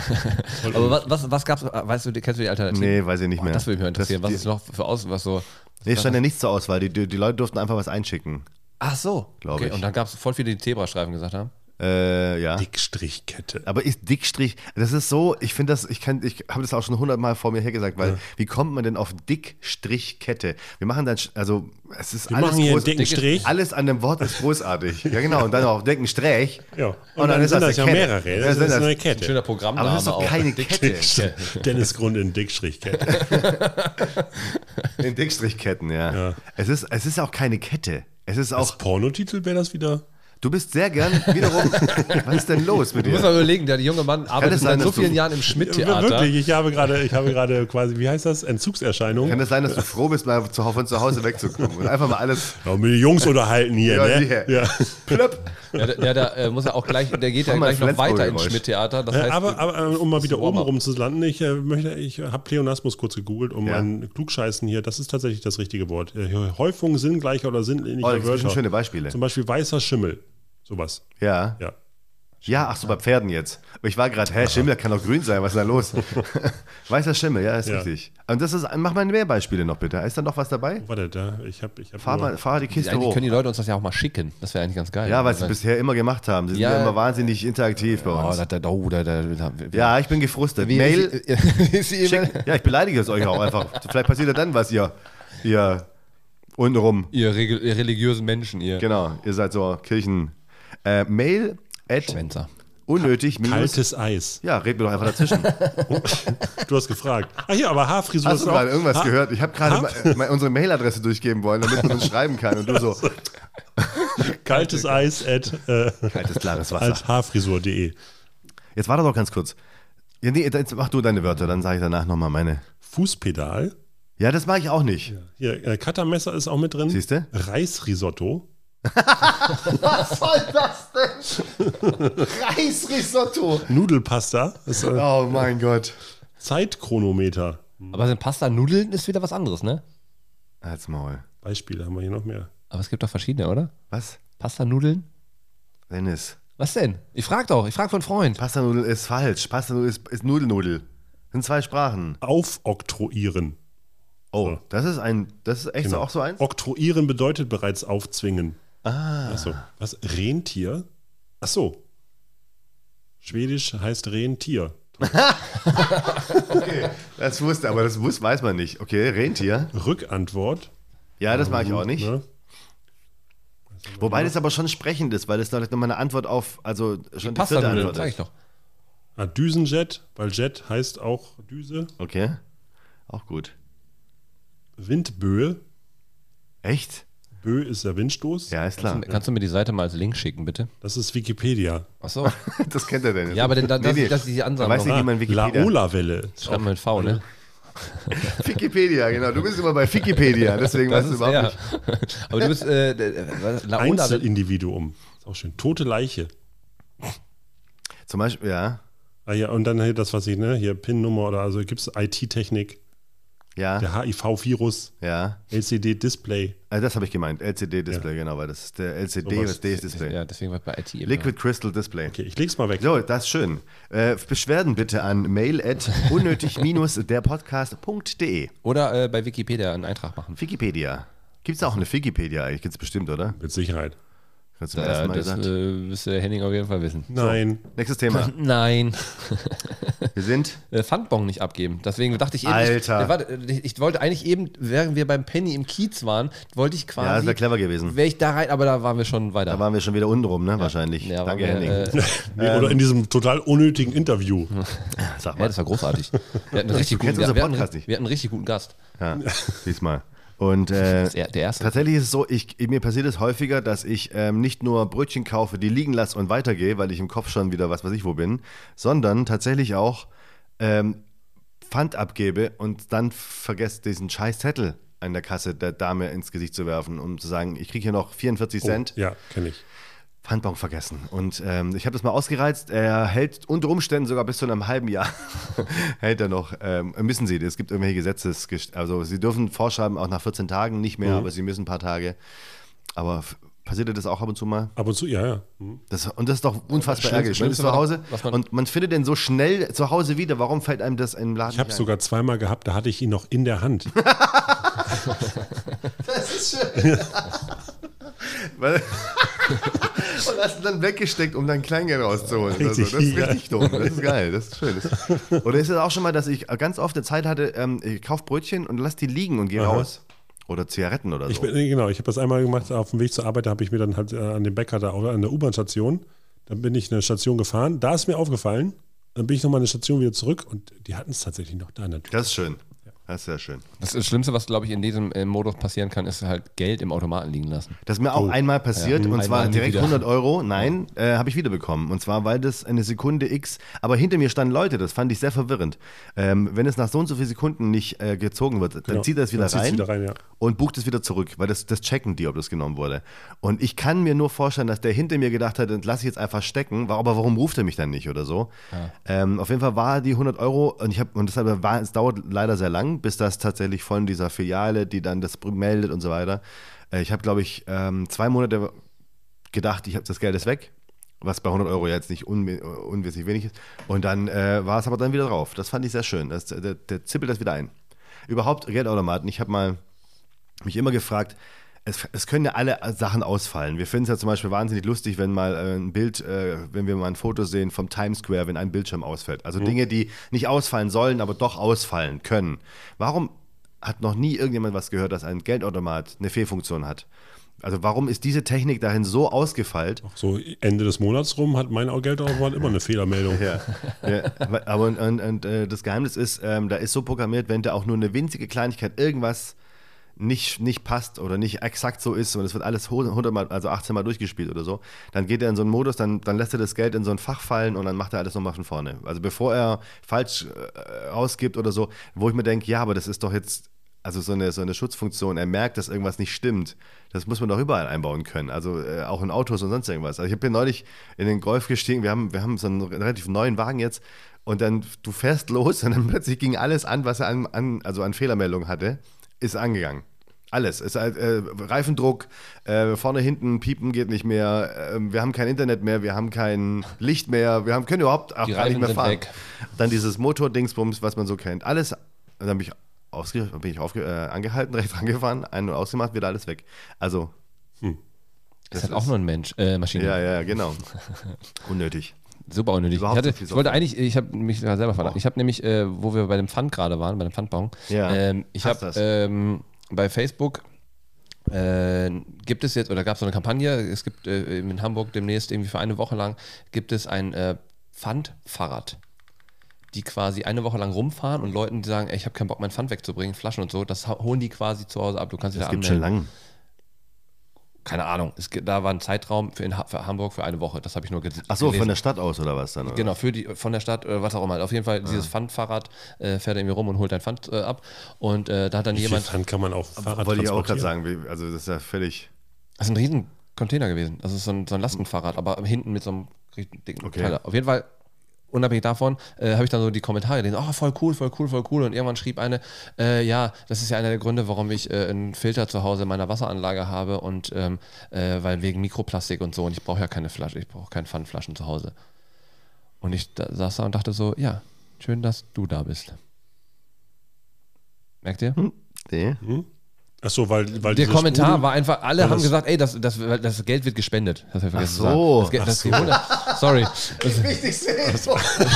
aber was, was, was gab's, weißt du, kennst du die Alternativen? Nee, weiß ich nicht mehr. Oh, das würde mich mal interessieren. Das- was ist noch für aus, was so. Nee, es stand ja nichts zur Auswahl. Die, die, die Leute durften einfach was einschicken. Ach so, Glaub okay. ich. Und dann gab es voll viele, die Zebrastreifen gesagt haben. Äh, ja. Dickstrichkette. Aber ist Dickstrich, das ist so, ich finde das, ich kann, ich habe das auch schon hundertmal vor mir hergesagt, weil wie kommt man denn auf Dickstrichkette? Wir machen dann, also es ist Wir alles machen hier einen groß, dicken Strich. alles an dem Wort ist großartig. Ja genau, und dann auch dicken Strich. Ja. Und, dann, sind das ja eine mehrere. Kette. Das Ja, ist sind eine das- Kette. Schöner Programmname Aber das ist doch auch. keine Dick- Kette. Dennis Grund in Dickstrichkette. In Dickstrichketten, ja. Ja. Es ist, es ist auch keine Kette. Es ist auch, Als Pornotitel wäre das wieder. du bist sehr gern wiederum, was ist denn los mit Du musst dir? mal überlegen, der junge Mann arbeitet es sein, seit so dass du- vielen Jahren im Schmidt-Theater. Wirklich, ich habe gerade, ich habe gerade quasi, wie heißt das? Entzugserscheinung. Kann es sein, dass du froh bist, mal zu, von zu Hause wegzukommen und einfach mal alles Ja, mit den Jungs unterhalten hier, Ja, ne? hier. Ja. plöpp. Ja, der, der, der äh, muss ja auch gleich, der geht ja Mach mal gleich noch weiter ins Flensburg-Geräusch. Schmidt-Theater. Das Äh, heißt, aber, aber äh, um mal wieder ist oben Warm-up. rum zu landen, ich äh, möchte, ich habe Pleonasmus kurz gegoogelt, um Ja. mein Klugscheißen hier, das ist tatsächlich das richtige Wort. Äh, Häufung sinngleicher oder Oh, sinnähnlicher das sind Wörter. schöne Beispiele. Zum Beispiel weißer Schimmel. Sowas. Ja. Ja. Ja, ach so, bei Pferden jetzt. Aber ich war gerade, hä, Schimmel kann doch grün sein, was ist da los? Weißer Schimmel, ja, ist Ja. richtig. Und das ist, mach mal mehr Beispiele noch bitte. Ist da noch was dabei? Warte, da, ich habe ich hab Fahr, nur- mal, fahr die Kiste Eigentlich hoch. können die Leute uns das ja auch mal schicken. Das wäre eigentlich ganz geil. Ja, weil sie es bisher immer gemacht haben. Sie sind Ja. ja immer wahnsinnig interaktiv bei Oh, uns. da, da, oh, da, da, da, Ja, ich bin gefrustet. Wie, Mail, ist die schick, ja, ich beleidige es euch auch einfach. Vielleicht passiert ja dann was, ihr, ihr untenrum. Ihr, regel- ihr religiösen Menschen, ihr Genau, ihr seid so Kirchen. Äh, Mail at Schwänzer. unnötig minus. Kaltes Eis. Ja, red mir doch einfach dazwischen. Du hast gefragt. Ah hier, aber Haarfrisur Hast ist du auch... gerade irgendwas Ha- gehört? Ich habe gerade ma- ma- unsere Mailadresse durchgeben wollen, damit man uns schreiben kann. Und du so, Kaltes Eis at, äh, kaltes, klares Wasser. at haarfrisur punkt de. Jetzt warte doch ganz kurz. Ja, nee, jetzt mach du deine Wörter, dann sage ich danach nochmal meine. Fußpedal. Ja, das mache ich auch nicht. Hier, äh, Cuttermesser ist auch mit drin. Siehst du? Reisrisotto. Was soll das denn? Reisrisotto. Nudelpasta. Ist, äh, Oh mein Gott. Zeitchronometer. Aber sind Pasta-Nudeln ist wieder was anderes, ne? Halt's Maul. Beispiele haben wir hier noch mehr. Aber es gibt doch verschiedene, oder? Was? Pasta-Nudeln? Dennis. Was denn? Ich frag doch, ich frag von Freund. Pastanudel ist falsch. Pastanudel ist, ist Nudelnudel. Das sind zwei Sprachen. Aufoktroyieren. Oh, So. das ist ein, das ist echt Genau. so auch so eins? Oktroyieren bedeutet bereits aufzwingen. Ah. Achso. Was? Rentier? Achso. Schwedisch heißt Rentier. Okay, das wusste, aber das wusste, weiß man nicht. Okay, Rentier. Rückantwort. Ja, das mag ich auch nicht. Ne? Wobei das aber schon sprechend ist, weil das vielleicht nochmal eine Antwort auf, also schon die vierte Pasta-Nudeln, Antwort sag ich ist. doch. Ah, Düsenjet, weil Jet heißt auch Düse. Okay, auch gut. Windböe. Echt? Bö ist der Windstoß. Ja, ist klar. Kannst du mir die Seite mal als Link schicken, bitte? Das ist Wikipedia. Achso. Das kennt er denn. Ja, aber denn, da, das, Nee, nee. das ist die Er Ansammlung. weiß nicht, wie man Wikipedia... Laola-Welle. Schreib mal mit V, ne? Wikipedia, genau. Du bist immer bei Wikipedia, deswegen weißt du überhaupt ja. nicht. Aber du bist äh, äh, was, Laola. Einzelindividuum. Ist auch schön. Tote Leiche. Zum Beispiel, ja. Ah ja, und dann hier das, was ich, ne, hier PIN-Nummer oder also gibt es I T-Technik, Ja, der H I V-Virus, ja. L C D-Display. Also das habe ich gemeint. L C D-Display, genau, weil das ist der L C D, Sowas. das D ist Display. Ja, deswegen war ich bei I T. eben. Liquid Crystal Display. Okay, ich leg's mal weg. So, das ist schön. Äh, Beschwerden bitte an mail at unnötig-derpodcast.de. Oder äh, bei Wikipedia einen Eintrag machen. Wikipedia. Gibt es auch eine Wikipedia eigentlich? Gibt es bestimmt, oder? Mit Sicherheit. Hast du zum ersten Äh, Mal das gesagt. äh, müsste Henning auf jeden Fall wissen. Nein. Nächstes Thema. Nein. Wir sind äh, Pfandbon nicht abgeben. Deswegen dachte ich eben, Alter. Ich, äh, warte, ich, ich wollte eigentlich eben, während wir beim Penny im Kiez waren, wollte ich quasi. Ja, das wäre clever gewesen. Wäre ich da rein, aber da waren wir schon weiter. Da waren wir schon wieder untenrum, ne? Wahrscheinlich. Ja, Danke, waren wir, Henning. Äh, Nee, oder in diesem total unnötigen Interview. Sag ja, mal. das war großartig. Wir hatten einen richtig kennst guten, unseren wir, hatten, Podcast nicht. wir hatten einen richtig guten Gast. Ja, diesmal. Und äh, Das ist der der erste. tatsächlich ist es so, ich, mir passiert es häufiger, dass ich ähm, nicht nur Brötchen kaufe, die liegen lasse und weitergehe, weil ich im Kopf schon wieder was weiß ich wo bin, sondern tatsächlich auch ähm, Pfand abgebe und dann vergesse diesen scheiß Zettel an der Kasse der Dame ins Gesicht zu werfen, um zu sagen, ich kriege hier noch vierundvierzig Cent. Oh, ja, kenne ich. Pfandbon vergessen. Und ähm, ich habe das mal ausgereizt. Er hält unter Umständen sogar bis zu einem halben Jahr hält er noch. Ähm, müssen Sie, es gibt irgendwelche Gesetzes, also Sie dürfen vorschreiben auch nach vierzehn Tagen nicht mehr, Mhm. aber Sie müssen ein paar Tage. Aber f- passiert dir das auch ab und zu mal? Ab und zu, ja, ja. Hm. Das, und das ist doch unfassbar Schlimmste- ärgerlich. Man ist Schlimmste zu war, Hause was man- und man findet den so schnell zu Hause wieder. Warum fällt einem das im Laden Ich habe nicht ein? sogar zweimal gehabt, da hatte ich ihn noch in der Hand. Das ist schön. Weil, und hast ihn dann weggesteckt, um dein Kleingeld rauszuholen. Also, das Richtig, ist ja. richtig dumm. Das ist geil. Das ist schön. Das, oder ist es auch schon mal, dass ich ganz oft eine Zeit hatte, ähm, ich kaufe Brötchen und lass die liegen und gehe Aha. raus. Oder Zigaretten oder so. Ich bin, nee, genau, ich habe das einmal gemacht, auf dem Weg zur Arbeit, da habe ich mir dann halt äh, an dem Bäcker da auch an der U-Bahn-Station, dann bin ich eine Station gefahren, da ist mir aufgefallen, dann bin ich nochmal eine Station wieder zurück und die hatten es tatsächlich noch da natürlich. Das ist schön. Das ist sehr schön. Das, das Schlimmste, was, glaube ich, in diesem äh, Modus passieren kann, ist halt Geld im Automaten liegen lassen. Das ist mir auch Oh. einmal passiert Ja, und zwar einmal nie direkt wieder. hundert Euro. Nein, äh, habe ich wiederbekommen. Und zwar, weil das eine Sekunde X, aber hinter mir standen Leute, das fand ich sehr verwirrend. Ähm, wenn es nach so und so vielen Sekunden nicht äh, gezogen wird, dann Genau. zieht er es wieder Dann zieht's rein, wieder rein, ja. und bucht es wieder zurück, weil das, das checken die, ob das genommen wurde. Und ich kann mir nur vorstellen, dass der hinter mir gedacht hat, das lasse ich jetzt einfach stecken, aber warum ruft er mich dann nicht oder so? Ähm, auf jeden Fall war die hundert Euro und ich habe und deshalb war, es dauert leider sehr lang, bis das tatsächlich von dieser Filiale, die dann das meldet und so weiter. Äh, ich habe, glaube ich, ähm, zwei Monate gedacht, ich habe das Geld ist weg. was bei hundert Euro jetzt nicht un unwesentlich wenig ist. Und dann äh, war es aber dann wieder drauf. Das fand ich sehr schön. Das, der, der zippelt das wieder ein. Überhaupt Geldautomaten. Ich habe mal mich immer gefragt, es, es können ja alle Sachen ausfallen. Wir finden es ja zum Beispiel wahnsinnig lustig, wenn mal äh, ein Bild, äh, wenn wir mal ein Foto sehen vom Times Square, wenn ein Bildschirm ausfällt. Also mhm. Dinge, die nicht ausfallen sollen, aber doch ausfallen können. Warum hat noch nie irgendjemand was gehört, dass ein Geldautomat eine Fehlfunktion hat? Also warum ist diese Technik dahin so ausgefeilt? Ach so, Ende des Monats rum hat mein Geldautomat immer eine Fehlermeldung. Ja, ja, aber und, und, und äh, das Geheimnis ist, ähm, da ist so programmiert, wenn da auch nur eine winzige Kleinigkeit irgendwas nicht, nicht passt oder nicht exakt so ist und es wird alles hundert Mal, also achtzehn Mal durchgespielt oder so, dann geht er in so einen Modus, dann, dann lässt er das Geld in so ein Fach fallen und dann macht er alles nochmal von vorne. Also bevor er falsch äh, ausgibt oder so, wo ich mir denke, ja, aber das ist doch jetzt also so eine, so eine Schutzfunktion, er merkt, dass irgendwas nicht stimmt. Das muss man doch überall einbauen können, also äh, auch in Autos und sonst irgendwas. Also ich bin neulich in den Golf gestiegen, wir haben, wir haben so einen relativ neuen Wagen jetzt und dann, du fährst los und dann plötzlich ging alles an, was er an, an, also an Fehlermeldungen hatte, ist angegangen. Alles. Es, äh, Reifendruck, äh, vorne, hinten, piepen geht nicht mehr, äh, wir haben kein Internet mehr, wir haben kein Licht mehr, wir haben, können überhaupt auch gar nicht mehr fahren. Weg. Dann dieses Motordingsbums, was man so kennt. Alles, dann bin ich Ausge bin ich aufge äh, angehalten, rechts rangefahren, ein- und ausgemacht, wieder alles weg. Also. Hm. Das, das ist halt auch nur ein Mensch, äh, Maschine. Ja, ja, genau. Unnötig. Super unnötig. Ich, hatte, ich wollte eigentlich, ich habe mich selber verlassen. Ich habe nämlich, äh, wo wir bei dem Pfand gerade waren, bei dem Pfandbon, ja. ähm, ich habe ähm, bei Facebook äh, gibt es jetzt, oder gab es so eine Kampagne, es gibt äh, in Hamburg demnächst irgendwie für eine Woche lang, gibt es ein äh, Pfandfahrrad, die quasi eine Woche lang rumfahren und Leuten, die sagen, ey, ich habe keinen Bock, mein Pfand wegzubringen, Flaschen und so, das holen die quasi zu Hause ab. Du kannst dich das da gibt anmelden. schon lang. Keine Ahnung. Es, da war ein Zeitraum für, in, für Hamburg für eine Woche. Das habe ich nur gesehen. Ach so, von der Stadt aus oder was dann? Oder? Genau, für die, von der Stadt oder was auch immer. Auf jeden Fall, dieses Pfandfahrrad äh, fährt irgendwie rum und holt dein Pfand äh, ab. Und äh, da hat dann Wie jemand. Viel Pfand kann man auf Fahrrad Wollte ich auch gerade sagen. Wie, also, das ist ja völlig. Das ist ein riesen Container gewesen. Das ist so ein, so ein Lastenfahrrad, aber hinten mit so einem richtig dicken Okay. Teil. Auf jeden Fall. Unabhängig davon äh, habe ich dann so die Kommentare gelesen, oh, voll cool, voll cool, voll cool. Und irgendwann schrieb eine, äh, ja, das ist ja einer der Gründe, warum ich äh, einen Filter zu Hause in meiner Wasseranlage habe und ähm, äh, weil wegen Mikroplastik und so und ich brauche ja keine Flasche, ich brauche keine Pfandflaschen zu Hause. Und ich da, saß da und dachte so, ja, schön, dass du da bist. Merkt ihr? Hm. Nee. Hm? Achso, weil, weil der Kommentar Sprudel, war einfach, alle haben das gesagt, ey, das, das, das Geld wird gespendet. Das habe ich vergessen Ach so. zu sagen. Das, Ach das, so. das, sorry. Das, Wichtigste Info.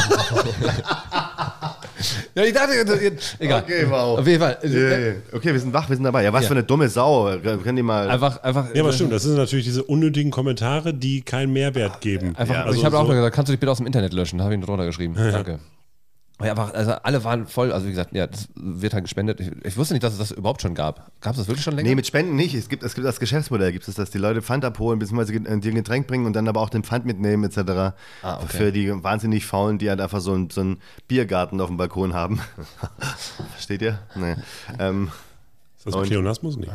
ja, ich dachte, egal. Okay, wow. Auf jeden Fall. Yeah, yeah. Okay, wir sind wach, wir sind dabei. Ja, was Ja. für eine dumme Sau. Können die mal. Einfach, einfach. Ja, aber stimmt, das sind natürlich diese unnötigen Kommentare, die keinen Mehrwert geben. Einfach, Ja, also ich also habe auch so- nur gesagt, kannst du dich bitte aus dem Internet löschen? Da habe ich ihn drunter geschrieben. Danke. Aber ja, einfach, also alle waren voll, also wie gesagt, ja, das wird halt gespendet. Ich, ich wusste nicht, dass es das überhaupt schon gab. Gab es das wirklich schon länger? Nee, mit Spenden nicht. Es gibt, es gibt das Geschäftsmodell, gibt es, dass die Leute Pfand abholen, beziehungsweise dir ein Getränk bringen und dann aber auch den Pfand mitnehmen, et cetera. Ah, okay. Für die wahnsinnig Faulen, die halt einfach so, ein, so einen Biergarten auf dem Balkon haben. Versteht ihr? Nee. ähm, Ist das ein Pleonasmus? Nee.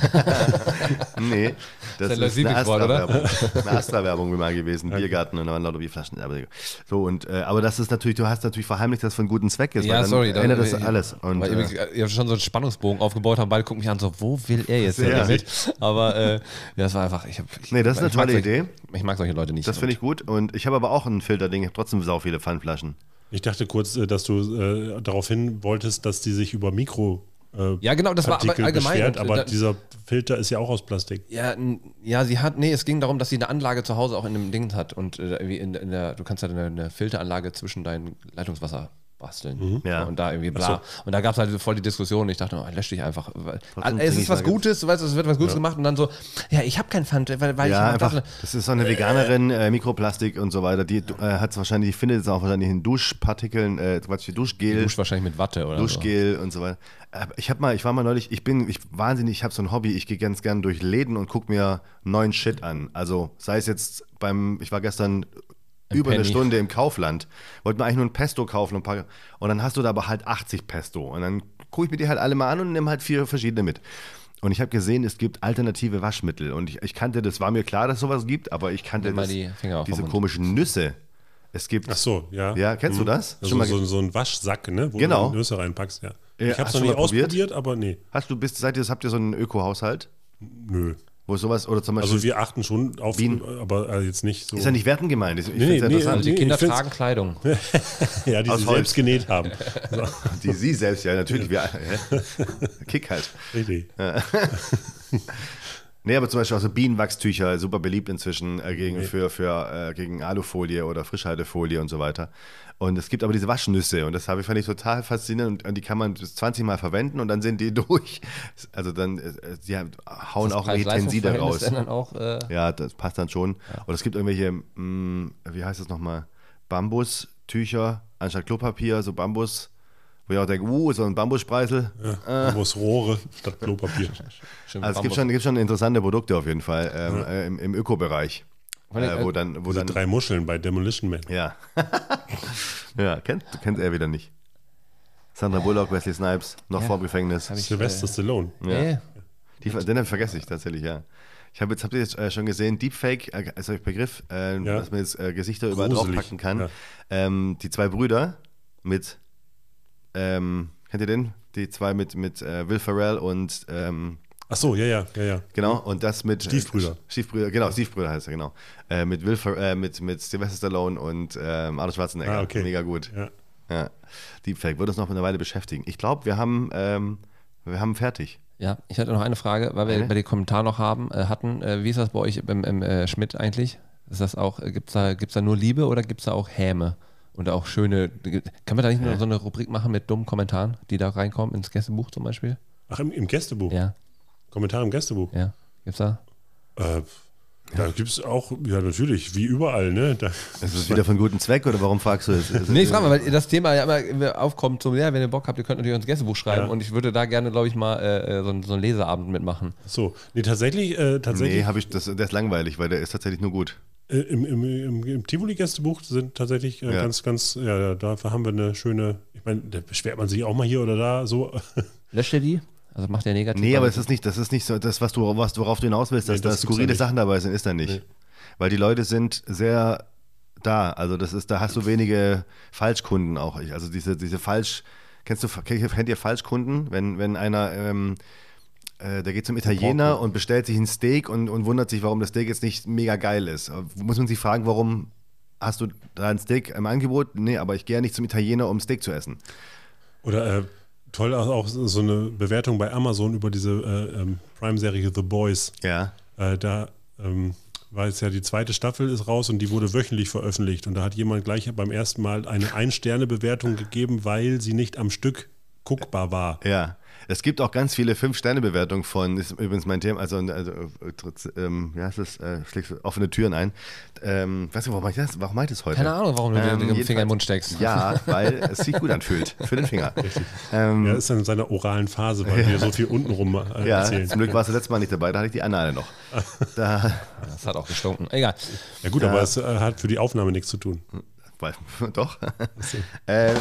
nee, das Das ist ist ein eine Lieblingswort, oder? Astra-Werbung. Eine Astra-Werbung mal gewesen, Biergarten und da waren lauter Bierflaschen. Aber, so, und, äh, aber das ist natürlich, du hast natürlich verheimlicht, dass es für einen guten Zweck ist, Ja, weil dann sorry. ändert das ich- alles. Und, weil äh, ihr, ihr habt schon so einen Spannungsbogen aufgebaut, haben beide gucken mich an, so, wo will er jetzt Sehr. damit? Aber äh, ja, das war einfach, ich hab, ich, Nee, das ist eine ich mag tolle solche- Idee. Ich mag solche Leute nicht. das finde ich gut. Und ich habe aber auch ein Filterding, ich habe trotzdem sau viele Pfandflaschen. Ich dachte kurz, äh, dass du äh, darauf hin wolltest, dass die sich über Mikro äh, Ja, genau, das war aber Partikel allgemein. beschwert, Und, aber da- dieser Filter ist ja auch aus Plastik. Ja, n- ja, sie hat, nee, es ging darum, dass sie eine Anlage zu Hause auch in dem Ding hat und äh, irgendwie in, in der, du kannst ja eine, eine Filteranlage zwischen dein Leitungswasser basteln. Ja. Und da irgendwie bla. Ach Und da gab es halt voll die Diskussion und ich dachte, oh, lösch dich einfach. Weil, Trotzdem es trinke ist ich was Nuggets. Gutes, du weißt, es wird was Gutes gemacht und dann so, ja, ich habe kein Pfand, weil, weil Ja, ich mach einfach, das. das ist so eine Veganerin, äh, Mikroplastik und so weiter. Die äh, hat es wahrscheinlich, die findet es auch wahrscheinlich in Duschpartikeln, äh, Quatsch, Duschgel. Du duschst wahrscheinlich mit Watte oder Duschgel und so weiter. Aber Ich habe mal, ich war mal neulich, ich bin, ich wahnsinnig, ich habe so ein Hobby, ich gehe ganz gern durch Läden und gucke mir neuen Shit an. Also sei es jetzt beim, ich war gestern über eine Penny. Stunde im Kaufland, wollte mir eigentlich nur ein Pesto kaufen und, ein paar, und dann hast du da aber halt achtzig Pesto und dann gucke ich mir die halt alle mal an und nehme halt vier verschiedene mit. Und ich habe gesehen, es gibt alternative Waschmittel und ich, ich kannte, das war mir klar, dass es sowas gibt, aber ich kannte Nimm mal das, die Finger auf diese vom Mund. komischen Nüsse. Es gibt, Ach so, ja. ja, kennst du das? Also Schon mal so, so ein Waschsack, ne? Wo Genau. du Nüsse reinpackst, ja. Ja, ich habe hast es noch du nicht mal probiert? ausprobiert, aber nee. Hast du, bist, seid ihr, habt ihr so einen Öko-Haushalt? Nö. Wo sowas, oder zum Beispiel. Also wir achten schon auf, Bienen. aber äh, jetzt nicht so. Ist ja nicht wertend gemeint. Ich Nee, finde es nee, interessant. Also die Nee, Kinder ich find's- tragen Kleidung. ja, die Aus sie Holz. selbst genäht haben. So, Die sie selbst, ja, natürlich. Wir, hä? Kick halt. richtig. Nee, aber zum Beispiel auch so Bienenwachstücher, super beliebt inzwischen äh, gegen, für, für, äh, gegen Alufolie oder Frischhaltefolie und so weiter. Und es gibt aber diese Waschnüsse und das habe ich, fand ich total faszinierend und, und die kann man bis zwanzig Mal verwenden und dann sind die durch. Also dann, äh, die haben- hauen auch irgendwelche Tenside raus. Dann auch, äh, Ja, das passt dann schon. Oder es gibt irgendwelche, mh, wie heißt das nochmal, Bambustücher anstatt Klopapier, so Bambus, wo ich auch denke, uh, so ein Bambusspreißel. Ja, muss Rohre statt Klopapier. schön Also es gibt Bambus. schon, gibt schon interessante Produkte auf jeden Fall ähm, äh, im, im Ökobereich. Vor allem, Äh, wo dann, wo Diese dann, drei Muscheln bei Demolition Man. ja. ja, kennt, kennt er wieder nicht. Sandra Bullock, Wesley Snipes, noch Ja, vor dem Gefängnis. hab ich- Sylvester Stallone. Nee. Die, den vergesse ich tatsächlich, ja. Ich habe jetzt, habt ihr jetzt äh, schon gesehen, Deepfake, äh, ist euch Begriff, äh, Ja. dass man jetzt äh, Gesichter überall Gruselig, draufpacken kann. ja. Ähm, die zwei Brüder mit, ähm, kennt ihr den? Die zwei mit, mit äh, Will Ferrell und, ähm, Ach so, ja, ja, ja, ja. genau, und das mit. Stiefbrüder. Äh, Stiefbrüder, genau, Stiefbrüder heißt er, genau. Äh, mit, Will Fer äh, mit, mit Sylvester Stallone und ähm, Arnold Schwarzenegger. Ah, okay. Mega gut. Ja. Ja. Deepfake wird uns noch eine Weile beschäftigen. Ich glaube, wir haben, ähm, wir haben fertig. Ja, ich hatte noch eine Frage, weil wir Eine? bei den Kommentaren noch haben, äh, hatten. Äh, wie ist das bei euch im, im äh, Schmidt eigentlich? Ist das auch, äh, gibt's da, gibt's da nur Liebe oder gibt es da auch Häme? Und auch schöne, kann man da nicht nur so eine Rubrik machen mit dummen Kommentaren, die da reinkommen, ins Gästebuch zum Beispiel? Ach, im, im Gästebuch. Ja, Kommentar im Gästebuch. ja. Gibt's da? Äh, da gibt es auch, ja natürlich, wie überall, ne? Da, Ist das wieder von gutem Zweck oder warum fragst du das? Ist- Nee, ich frage mal, weil das Thema ja immer- immer aufkommt, so, ja, wenn ihr Bock habt, ihr könnt natürlich ins Gästebuch schreiben Ja. und ich würde da gerne, glaube ich, mal äh, so, einen- so einen Leseabend mitmachen. so, nee, tatsächlich, äh, tatsächlich Nee, habe ich, das, der ist langweilig, weil der ist tatsächlich nur gut. äh, im, im, im, im Tivoli-Gästebuch sind tatsächlich äh, Ja. ganz, ganz, ja, ja, dafür haben wir eine schöne, ich meine, da beschwert man sich auch mal hier oder da, so. Löscht ihr die? Also macht ihr negativ? Nee, aber es ist nicht, das ist nicht so, das, was du, was, worauf du hinaus willst, dass Nee, da das gibt's skurrile ja nicht. Sachen dabei sind, ist da nicht. Nee. Weil die Leute sind sehr da. Also das ist, da hast du wenige Falschkunden auch. Ich- Also diese, diese Falsch, kennst du, kennt ihr Falschkunden? Wenn, wenn einer, ähm, äh, der geht zum Italiener und bestellt sich ein Steak und, und wundert sich, warum das Steak jetzt nicht mega geil ist. Muss man sich fragen, warum hast du da ein Steak im Angebot? Nee, aber ich gehe ja nicht zum Italiener, um Steak zu essen. Oder äh, toll auch, auch so eine Bewertung bei Amazon über diese äh, ähm, Prime-Serie The Boys. Ja. Äh, da ähm, war jetzt ja die zweite Staffel ist raus und die wurde wöchentlich veröffentlicht. Und da hat jemand gleich beim ersten Mal eine Ein-Sterne-Bewertung gegeben, weil sie nicht am Stück guckbar war. Ja, es gibt auch ganz viele Fünf-Sterne-Bewertungen von, ist übrigens mein Thema, also, also äh, trotz, ähm, wie heißt das, äh, schlägst du offene Türen ein. Ähm, weißt du, warum mach ich das? Warum mach ich das heute? Keine Ahnung, warum du Ähm, den Finger jedenfalls- in den Mund steckst. Ja, weil es sich gut anfühlt für den Finger. Ähm, Er ist in seiner oralen Phase, weil wir so viel untenrum äh, ja, erzählen. zum Glück warst du letztes Mal nicht dabei, da hatte ich die Anale noch. Da, Das hat auch gestunken. Egal. Ja gut, aber es äh, hat für die Aufnahme nichts zu tun. weil, doch. ähm,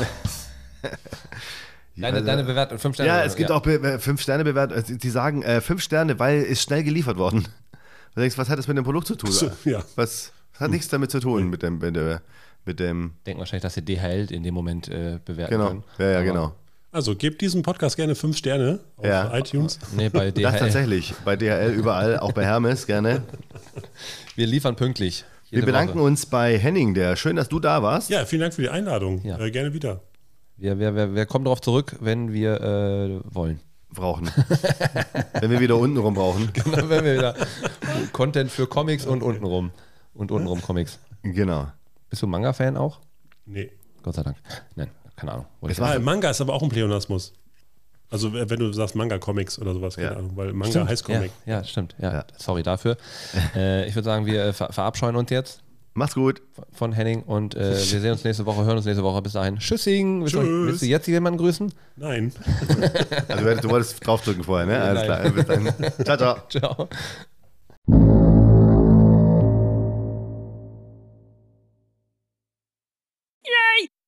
Deine, deine Bewertung, fünf Sterne. Ja, es gibt auch Be Fünf-Sterne-Bewertungen, die sagen äh, fünf Sterne, weil ist schnell geliefert worden. Du denkst, was hat das mit dem Produkt zu tun? So, ja. Was das hat nichts damit zu tun, mit dem, mit dem, mit dem Denken wahrscheinlich, dass sie D H L in dem Moment äh, bewerten genau, können. ja, ja, Aber- genau. Also gebt diesem Podcast gerne fünf Sterne auf Ja. iTunes. Nee, bei D H L. Das tatsächlich, bei D H L überall, auch bei Hermes gerne. Wir liefern pünktlich. Wir Jede bedanken Woche. uns bei Henning, der schön, dass du da warst. Ja, vielen Dank für die Einladung. Ja. Äh, gerne wieder. Wir, wir, wir, wir kommen darauf zurück, wenn wir äh, wollen. Brauchen. Wenn wir wieder unten rum brauchen. Wenn wir wieder Content für Comics und untenrum. Und untenrum Comics. Genau. Bist du Manga-Fan auch? Nee. Gott sei Dank. Nein, keine Ahnung. Wollte ich Es war- Ah, Manga ist aber auch ein Pleonasmus. Also äh, wenn du sagst Manga-Comics oder sowas, keine Ja. Ahnung, weil Manga Stimmt, heißt Comic. Ja, ja, stimmt. Ja, Ja. Sorry dafür. äh, ich würde sagen, wir äh, ver verabscheuen uns jetzt Mach's gut. von Henning und äh, wir sehen uns nächste Woche, hören uns nächste Woche. Bis dahin. Tschüssing. Willst, du, Tschüss. willst du jetzt jemanden grüßen? Nein. Also du wolltest draufdrücken vorher, ne? Alles Nein. klar. Bis dann. Ciao, ciao. Ciao.